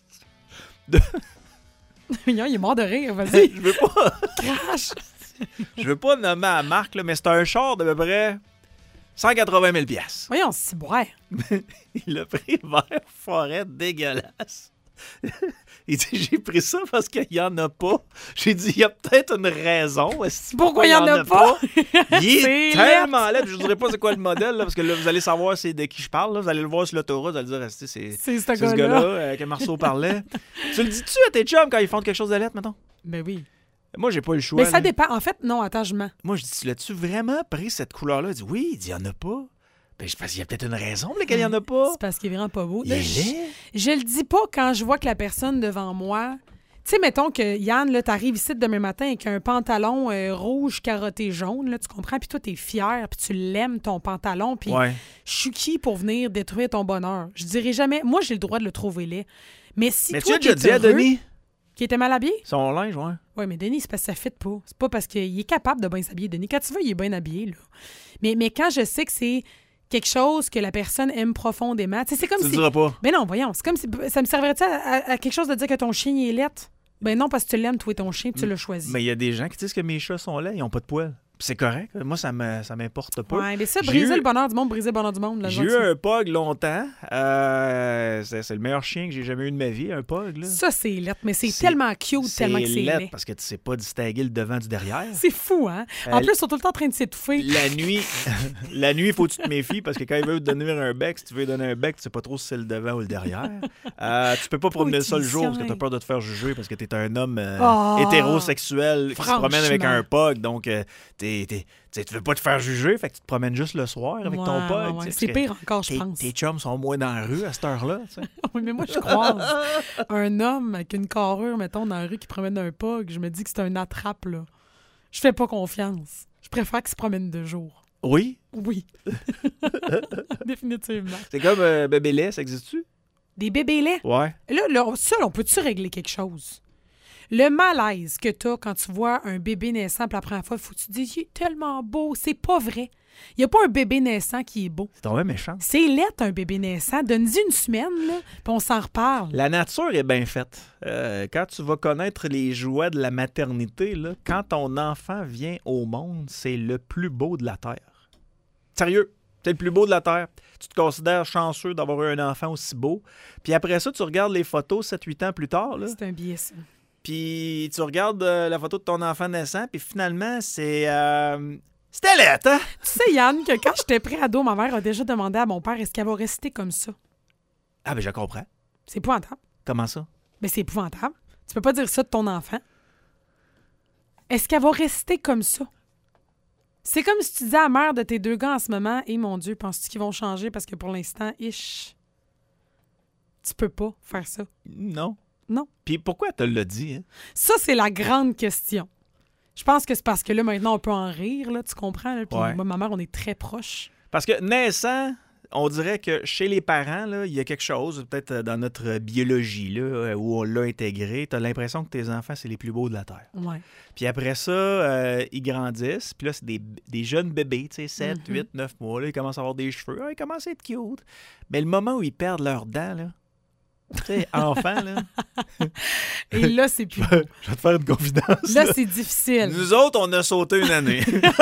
Il est mort de rire, vas-y. Je veux pas. Crash! Je veux pas nommer la marque, là, mais c'est un char d'à peu près 180 000$. Voyons, c'est boire. Il l'a pris vers forêt dégueulasse. Il dit, j'ai pris ça parce qu'il y en a pas. J'ai dit, il y a peut-être une raison. Pourquoi il y en a pas? Il est tellement laid. Je ne dirais pas c'est quoi le modèle, là, parce que là, vous allez savoir c'est de qui je parle. Là. Vous allez le voir sur l'autoroute, vous allez dire, c'est ce gars-là que Marceau parlait. Tu le dis-tu à tes chums quand ils font quelque chose de lettre, mettons? Ben oui. Moi, j'ai pas eu le choix. Mais ça dépend. En fait, non, attends, je mens. Moi, je dis, l'as-tu vraiment pris cette couleur-là? Il dit, oui, il dit, il y en a pas. Ben, je pense qu'il y a peut-être une raison pour laquelle il n'y en a pas. C'est parce qu'il est vraiment pas beau. Il est laid. Je le dis pas quand je vois que la personne devant moi... Tu sais, mettons que Yann, là, t'arrives ici demain matin avec un pantalon rouge carotté jaune, là, tu comprends? Puis toi, t'es fier, puis tu l'aimes, ton pantalon, puis je suis qui pour venir détruire ton bonheur? Je dirais jamais... Moi, j'ai le droit de le trouver laid. Mais si mais toi, tu as déjà dit à Denis... Qui était mal habillé? Son linge, ouais. Oui, mais Denis, c'est parce que ça ne fit pas. C'est pas parce qu'il est capable de bien s'habiller. Denis, quand tu veux, il est bien habillé, là. Mais quand je sais que c'est quelque chose que la personne aime profondément. Tu sais, c'est comme Tu si... le diras pas. Ben non, voyons. C'est comme si... Ça me servirait-tu à quelque chose de dire que ton chien il est laid? Ben non, parce que tu l'aimes, toi et ton chien, puis tu l'as choisi. Mais il y a des gens qui disent que mes chats sont laids, ils n'ont pas de poils. Puis c'est correct. Moi, ça m'importe pas. Ouais, mais ça, briser le bonheur du monde, briser le bonheur du monde. J'ai eu un pug longtemps. C'est le meilleur chien que j'ai jamais eu de ma vie, un pug. Là. Ça, c'est laid, mais c'est tellement cute, tellement que c'est laid. Parce que tu sais pas distinguer le devant du derrière. C'est fou, hein? En plus, ils sont tout le temps en train de s'étouffer. La nuit, il faut que tu te méfies parce que quand il veut te donner un bec, si tu veux lui donner un bec, tu sais pas trop si c'est le devant ou le derrière. Tu peux pas promener ça le jour parce que tu as peur de te faire juger parce que tu es un homme hétérosexuel qui se promène avec un pug. Donc, tu veux pas te faire juger, fait que tu te promènes juste le soir avec ton pug. Ouais. C'est pire encore, je pense. Tes chums sont moins dans la rue à cette heure-là. Oui, mais moi, je croise un homme avec une carrure, mettons, dans la rue qui promène un pug. Je me dis que c'est un attrape, là. Je fais pas confiance. Je préfère qu'il se promène de jour. Oui? Oui. Définitivement. C'est comme bébé lait, ça existe-tu? Des bébés laits? Ouais. Là, ça, on peut-tu régler quelque chose? Le malaise que t'as quand tu vois un bébé naissant pour la première fois, faut que tu te dises, il est tellement beau. C'est pas vrai. Il n'y a pas un bébé naissant qui est beau. C'est tombé méchant. C'est laid, un bébé naissant. Donne-y une semaine, là, puis on s'en reparle. La nature est bien faite. Quand tu vas connaître les joies de la maternité, là, quand ton enfant vient au monde, c'est le plus beau de la Terre. Sérieux, c'est le plus beau de la Terre. Tu te considères chanceux d'avoir eu un enfant aussi beau. Puis après ça, tu regardes les photos 7-8 ans plus tard. Là. C'est un biais, ça. Puis tu regardes la photo de ton enfant naissant, puis finalement, c'était laid, hein? Tu sais, Yann, que quand j'étais pré-ado, ma mère a déjà demandé à mon père est-ce qu'elle va rester comme ça. Ah, ben je comprends. C'est épouvantable. Comment ça? Mais c'est épouvantable. Tu peux pas dire ça de ton enfant. Est-ce qu'elle va rester comme ça? C'est comme si tu disais à la mère de tes 2 gars en ce moment, « Eh mon Dieu, penses-tu qu'ils vont changer parce que pour l'instant, tu peux pas faire ça. » Non. Non. Puis pourquoi elle te l'a dit? Hein? Ça, c'est la grande question. Je pense que c'est parce que là, maintenant, on peut en rire, là, tu comprends? Là? Puis moi, ma mère, on est très proches. Parce que naissant, on dirait que chez les parents, là, il y a quelque chose, peut-être dans notre biologie, là, où on l'a intégré. Tu as l'impression que tes enfants, c'est les plus beaux de la Terre. Ouais. Puis après ça, ils grandissent. Puis là, c'est des jeunes bébés, tu sais, 7, 8, 9 mois. Là, ils commencent à avoir des cheveux. Ils commencent à être cute. Mais le moment où ils perdent leurs dents, là, tu sais, enfant, là. Et là, c'est plus. Je vais te faire une confidence. Là, c'est difficile. Nous autres, on a sauté une année.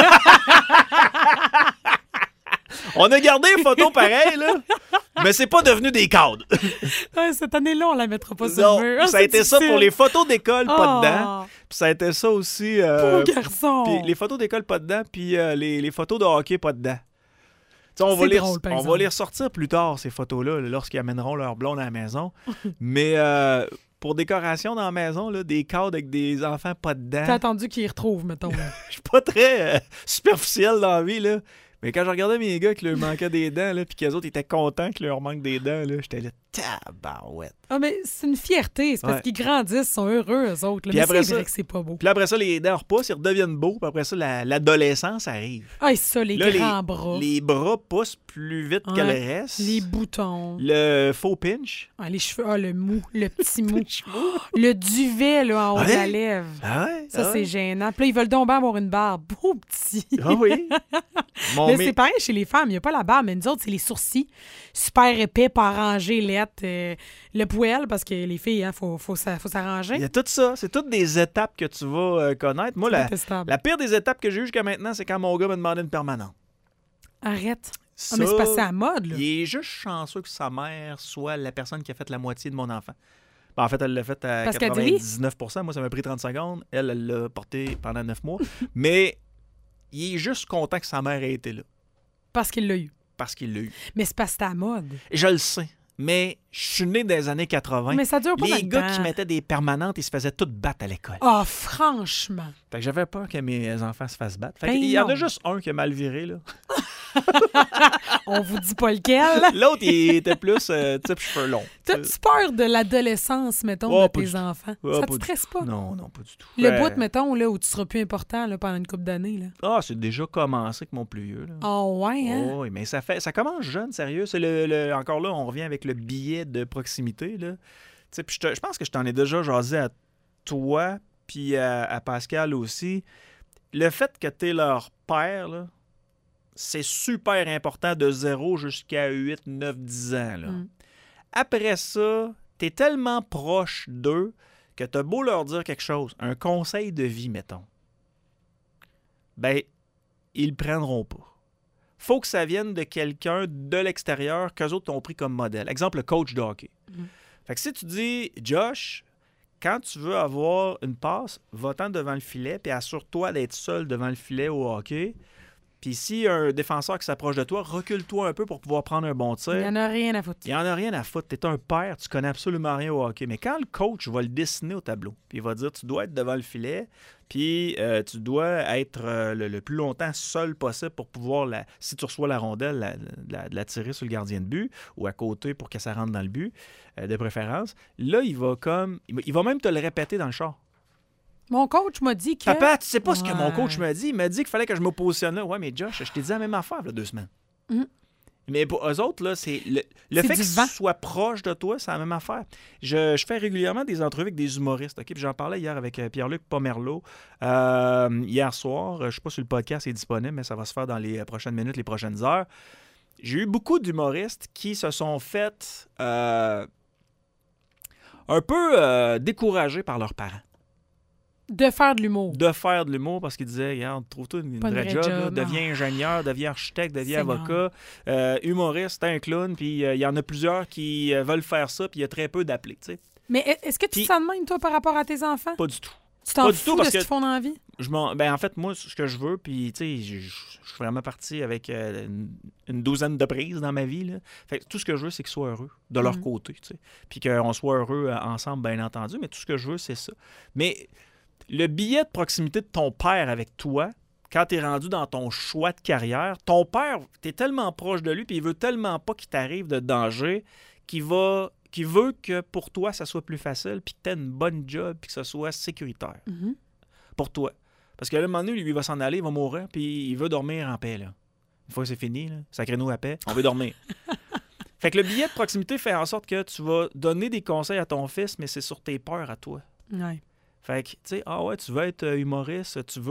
On a gardé les photos pareilles, là, mais c'est pas devenu des cadres. Ouais, cette année-là, on la mettra pas sur le mur. Ça a été difficile. Ça pour les photos d'école, pas de dents. Puis ça a été ça aussi. Pauvre garçon. Puis les photos d'école, pas de dents. Puis les photos de hockey, pas de dents. On va les ressortir plus tard, ces photos-là, lorsqu'ils amèneront leur blonde à la maison. Mais pour décoration dans la maison, là, des cadres avec des enfants pas de dents. T'as attendu qu'ils y retrouvent, mettons. Je suis pas très superficiel dans la vie, là. Mais quand je regardais mes gars qui leur manquaient des dents, puis qu'eux autres étaient contents qu'il leur manque des dents, là, j'étais là, tabarouette. Ah, mais c'est une fierté. C'est parce qu'ils grandissent, ils sont heureux, eux autres. Là. Mais c'est vrai que c'est pas beau. Puis après ça, les dents repoussent, ils redeviennent beaux. Puis après ça, l'adolescence arrive. Ah, ça, les grands bras. Les bras poussent plus vite que le reste. Les boutons. Le faux pinch. Ah, les cheveux, le mou, le petit mou. Le duvet, là, en haut de la lèvre. Ah ouais? Ça, c'est gênant. Puis là, ils veulent donc bien avoir une barbe. Beau petit. Ah oui? Mais c'est pareil chez les femmes. Il n'y a pas la barbe, mais nous autres, c'est les sourcils. Super épais, pas rangés, lettres. Le poêle, parce que les filles, il faut s'arranger. Il y a tout ça. C'est toutes des étapes que tu vas connaître. Moi, la pire des étapes que j'ai eues jusqu'à maintenant, c'est quand mon gars m'a demandé une permanente. Arrête. Ça, mais c'est passé à la mode, là. Il est juste chanceux que sa mère soit la personne qui a fait la moitié de mon enfant. En fait, elle l'a fait à 99%. Moi, ça m'a pris 30 secondes. Elle l'a porté pendant 9 mois. Mais il est juste content que sa mère ait été là. Parce qu'il l'a eu. Parce qu'il l'a eu. Mais c'est parce que c'était à la mode. Et je le sais. Mais je suis né des années 80. Mais ça dure pas Les gars qui mettaient des permanentes, ils se faisaient tout battre à l'école. Ah, franchement. Fait que j'avais peur que mes enfants se fassent battre. Fait qu'il y en a juste un qui a mal viré, là. On vous dit pas lequel. L'autre, il était plus type cheveux longs. T'as-tu peur de l'adolescence, mettons, de tes enfants? Ça te stresse pas? Non, pas du tout. Le bout, mettons, là, où tu seras plus important là, pendant une couple d'années. Là. Ah, c'est déjà commencé avec mon plus vieux. Oh, ouais, hein? Oh, oui, mais ça commence jeune, sérieux. C'est encore là, on revient avec le billet de proximité. Là. Puis je pense que je t'en ai déjà jasé à toi, puis à Pascal aussi. Le fait que t'es leur père, là, c'est super important de 0 jusqu'à 8, 9, 10 ans. Là. Après ça, t'es tellement proche d'eux que t'as beau leur dire quelque chose, un conseil de vie, mettons, ben, ils le prendront pas. Faut que ça vienne de quelqu'un de l'extérieur qu'eux autres t'ont pris comme modèle. Exemple, le coach de hockey. Fait que si tu dis, Josh, quand tu veux avoir une passe, va-t'en devant le filet, puis assure-toi d'être seul devant le filet au hockey. Puis s'il y a un défenseur qui s'approche de toi, recule-toi un peu pour pouvoir prendre un bon tir. Il n'y en a rien à foutre. Il n'y en a rien à foutre. Tu es un père, tu connais absolument rien au hockey. Mais quand le coach va le dessiner au tableau, puis il va dire, tu dois être devant le filet, puis tu dois être le plus longtemps seul possible pour pouvoir, si tu reçois la rondelle, la tirer sur le gardien de but ou à côté pour que ça rentre dans le but, de préférence. Là, il va même te le répéter dans le char. Mon coach m'a dit que... Papa, tu sais pas ce que mon coach m'a dit? Il m'a dit qu'il fallait que je me positionne là. Ouais, mais Josh, je t'ai dit la même affaire il y a 2 semaines. Mais pour eux autres, là, c'est le fait qu'ils soient proches de toi, c'est la même affaire. Je fais régulièrement des entrevues avec des humoristes. Okay? Puis j'en parlais hier avec Pierre-Luc Pomerleau. Hier soir, je ne sais pas si le podcast est disponible, mais ça va se faire dans les prochaines minutes, les prochaines heures. J'ai eu beaucoup d'humoristes qui se sont fait un peu découragés par leurs parents. De faire de l'humour. De faire de l'humour parce qu'ils disaient, regarde, trouve-toi une vraie job, là, deviens ingénieur, deviens architecte, deviens avocat, humoriste, un clown, puis il y en a plusieurs qui veulent faire ça, puis il y a très peu d'appelés, tu sais. Mais est-ce que tu te sens de même, toi, par rapport à tes enfants? Pas du tout. Tu t'en fous de ce qu'ils font dans la vie? En fait, moi, ce que je veux, puis tu sais, je suis vraiment parti avec une douzaine de prises dans ma vie. Là. Fait que tout ce que je veux, c'est qu'ils soient heureux de leur côté, tu sais. Puis qu'on soit heureux ensemble, bien entendu, mais tout ce que je veux, c'est ça. Mais le billet de proximité de ton père avec toi, quand tu es rendu dans ton choix de carrière, ton père, tu es tellement proche de lui, puis il veut tellement pas qu'il t'arrive de danger qu'il veut que pour toi, ça soit plus facile, puis que tu aies une bonne job, puis que ça soit sécuritaire pour toi. Parce que là, à un moment donné, lui, il va s'en aller, il va mourir, puis il veut dormir en paix. Là. Une fois que c'est fini, là, sacrez-nous à paix, on veut dormir. Fait que le billet de proximité fait en sorte que tu vas donner des conseils à ton fils, mais c'est sur tes peurs à toi. Ouais. Fait que, tu sais, tu veux être humoriste, tu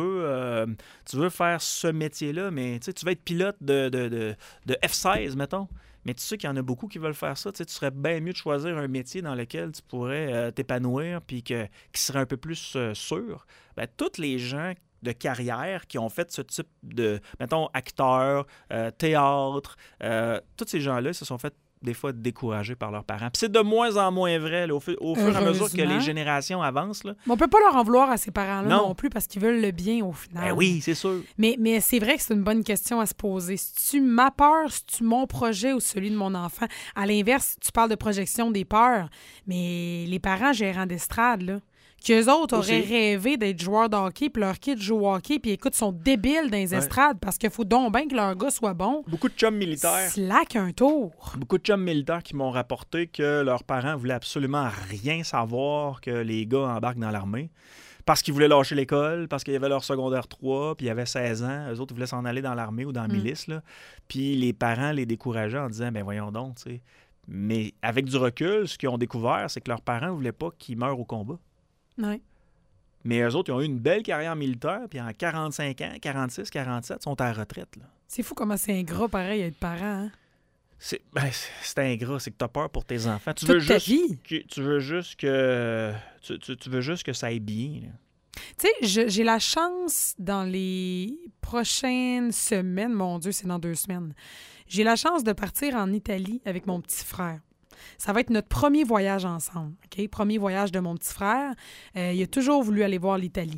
veux faire ce métier-là, mais tu veux être pilote de F-16, mettons. Mais tu sais qu'il y en a beaucoup qui veulent faire ça. Tu serais bien mieux de choisir un métier dans lequel tu pourrais t'épanouir puis qui serait un peu plus sûr. Ben, tous les gens de carrière qui ont fait ce type de, mettons, acteurs, théâtre, tous ces gens-là se sont fait des fois découragés par leurs parents. Puis c'est de moins en moins vrai là, au fur et à mesure que les générations avancent. Là. Mais on peut pas leur en vouloir à ces parents-là non plus parce qu'ils veulent le bien au final. Ben oui, c'est sûr. Mais c'est vrai que c'est une bonne question à se poser. C'est-tu ma peur, c'est-tu mon projet ou celui de mon enfant? À l'inverse, tu parles de projection des peurs, mais les parents gérants d'estrade, là, qu'eux autres auraient rêvé d'être joueurs de hockey, puis leurs kids jouent au hockey, puis écoute, sont débiles dans les estrades parce qu'il faut donc bien que leur gars soit bon. Beaucoup de chums militaires. Slack un tour. Beaucoup de chums militaires qui m'ont rapporté que leurs parents voulaient absolument rien savoir que les gars embarquent dans l'armée. Parce qu'ils voulaient lâcher l'école, parce qu'il y avait leur secondaire 3, puis ils avaient 16 ans. Eux autres, ils voulaient s'en aller dans l'armée ou dans la milice. Là. Puis les parents les décourageaient en disant, ben voyons donc, tu sais. Mais avec du recul, ce qu'ils ont découvert, c'est que leurs parents ne voulaient pas qu'ils meurent au combat. Oui. Mais eux autres, ils ont eu une belle carrière militaire, puis en 45 ans, 46, 47, ils sont à la retraite. Là. C'est fou comment c'est ingrat, pareil, être parent. Hein? C'est ingrat, c'est que tu as peur pour tes enfants. Tu Toute veux ta juste vie. Tu veux juste que tu veux juste que ça aille bien. Tu sais, j'ai la chance dans les prochaines semaines, mon Dieu, c'est dans 2 semaines, j'ai la chance de partir en Italie avec mon petit frère. Ça va être notre premier voyage ensemble, OK? Premier voyage de mon petit frère. Il a toujours voulu aller voir l'Italie.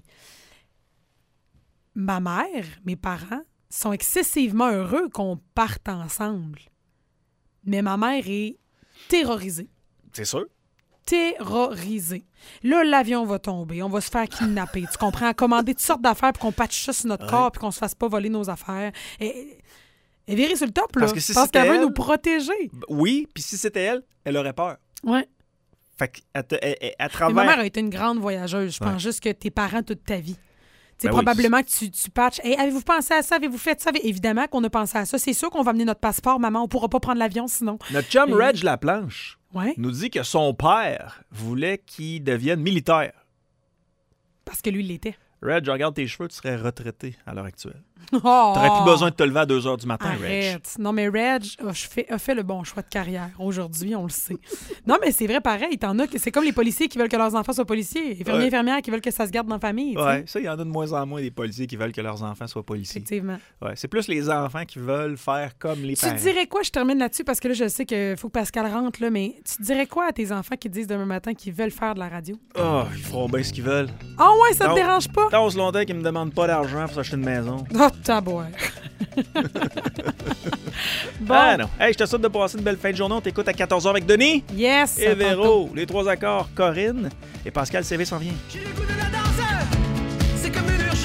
Ma mère, mes parents, sont excessivement heureux qu'on parte ensemble. Mais ma mère est terrorisée. C'est sûr. Terrorisée. Là, l'avion va tomber. On va se faire kidnapper. Tu comprends? Commander toutes sortes d'affaires pour qu'on patche ça sur notre corps puis qu'on se fasse pas voler nos affaires. Elle virait sur le top, là. Parce qu'elle veut nous protéger. Oui, puis si c'était elle, elle aurait peur. Oui. Fait qu'à travers... Mais ma mère a été une grande voyageuse. Je pense juste que tes parents toute ta vie. C'est probablement que tu patches. Hey, avez-vous pensé à ça? Avez-vous fait ça? Évidemment qu'on a pensé à ça. C'est sûr qu'on va amener notre passeport, maman. On pourra pas prendre l'avion sinon. Notre chum Reg Laplanche nous dit que son père voulait qu'il devienne militaire. Parce que lui, il l'était. Reg, je regarde tes cheveux, tu serais retraité à l'heure actuelle. T'aurais plus besoin de te lever à 2 h du matin, Arrête. Reg. Non, mais Reg a fait le bon choix de carrière. Aujourd'hui, on le sait. Non, mais c'est vrai, pareil. T'en as que c'est comme les policiers qui veulent que leurs enfants soient policiers. Les infirmières qui veulent que ça se garde dans la famille. Oui, ça, il y en a de moins en moins des policiers qui veulent que leurs enfants soient policiers. Effectivement. Ouais, c'est plus les enfants qui veulent faire comme les parents. Tu dirais quoi? Je termine là-dessus parce que là, je sais qu'il faut que Pascal rentre, là, mais tu dirais quoi à tes enfants qui te disent demain matin qu'ils veulent faire de la radio? Ils feront bien ce qu'ils veulent. Ah ouais, ça te dérange pas? Tant aussi longtemps qu'ils me demandent pas d'argent pour s'acheter une maison. Oh, tabouère. Bon. Ah non. Hey, je te souhaite de passer une belle fin de journée. On t'écoute à 14h avec Denis. Yes. Et Véro. Les 3 accords, Corinne. Et Pascal CV s'en vient.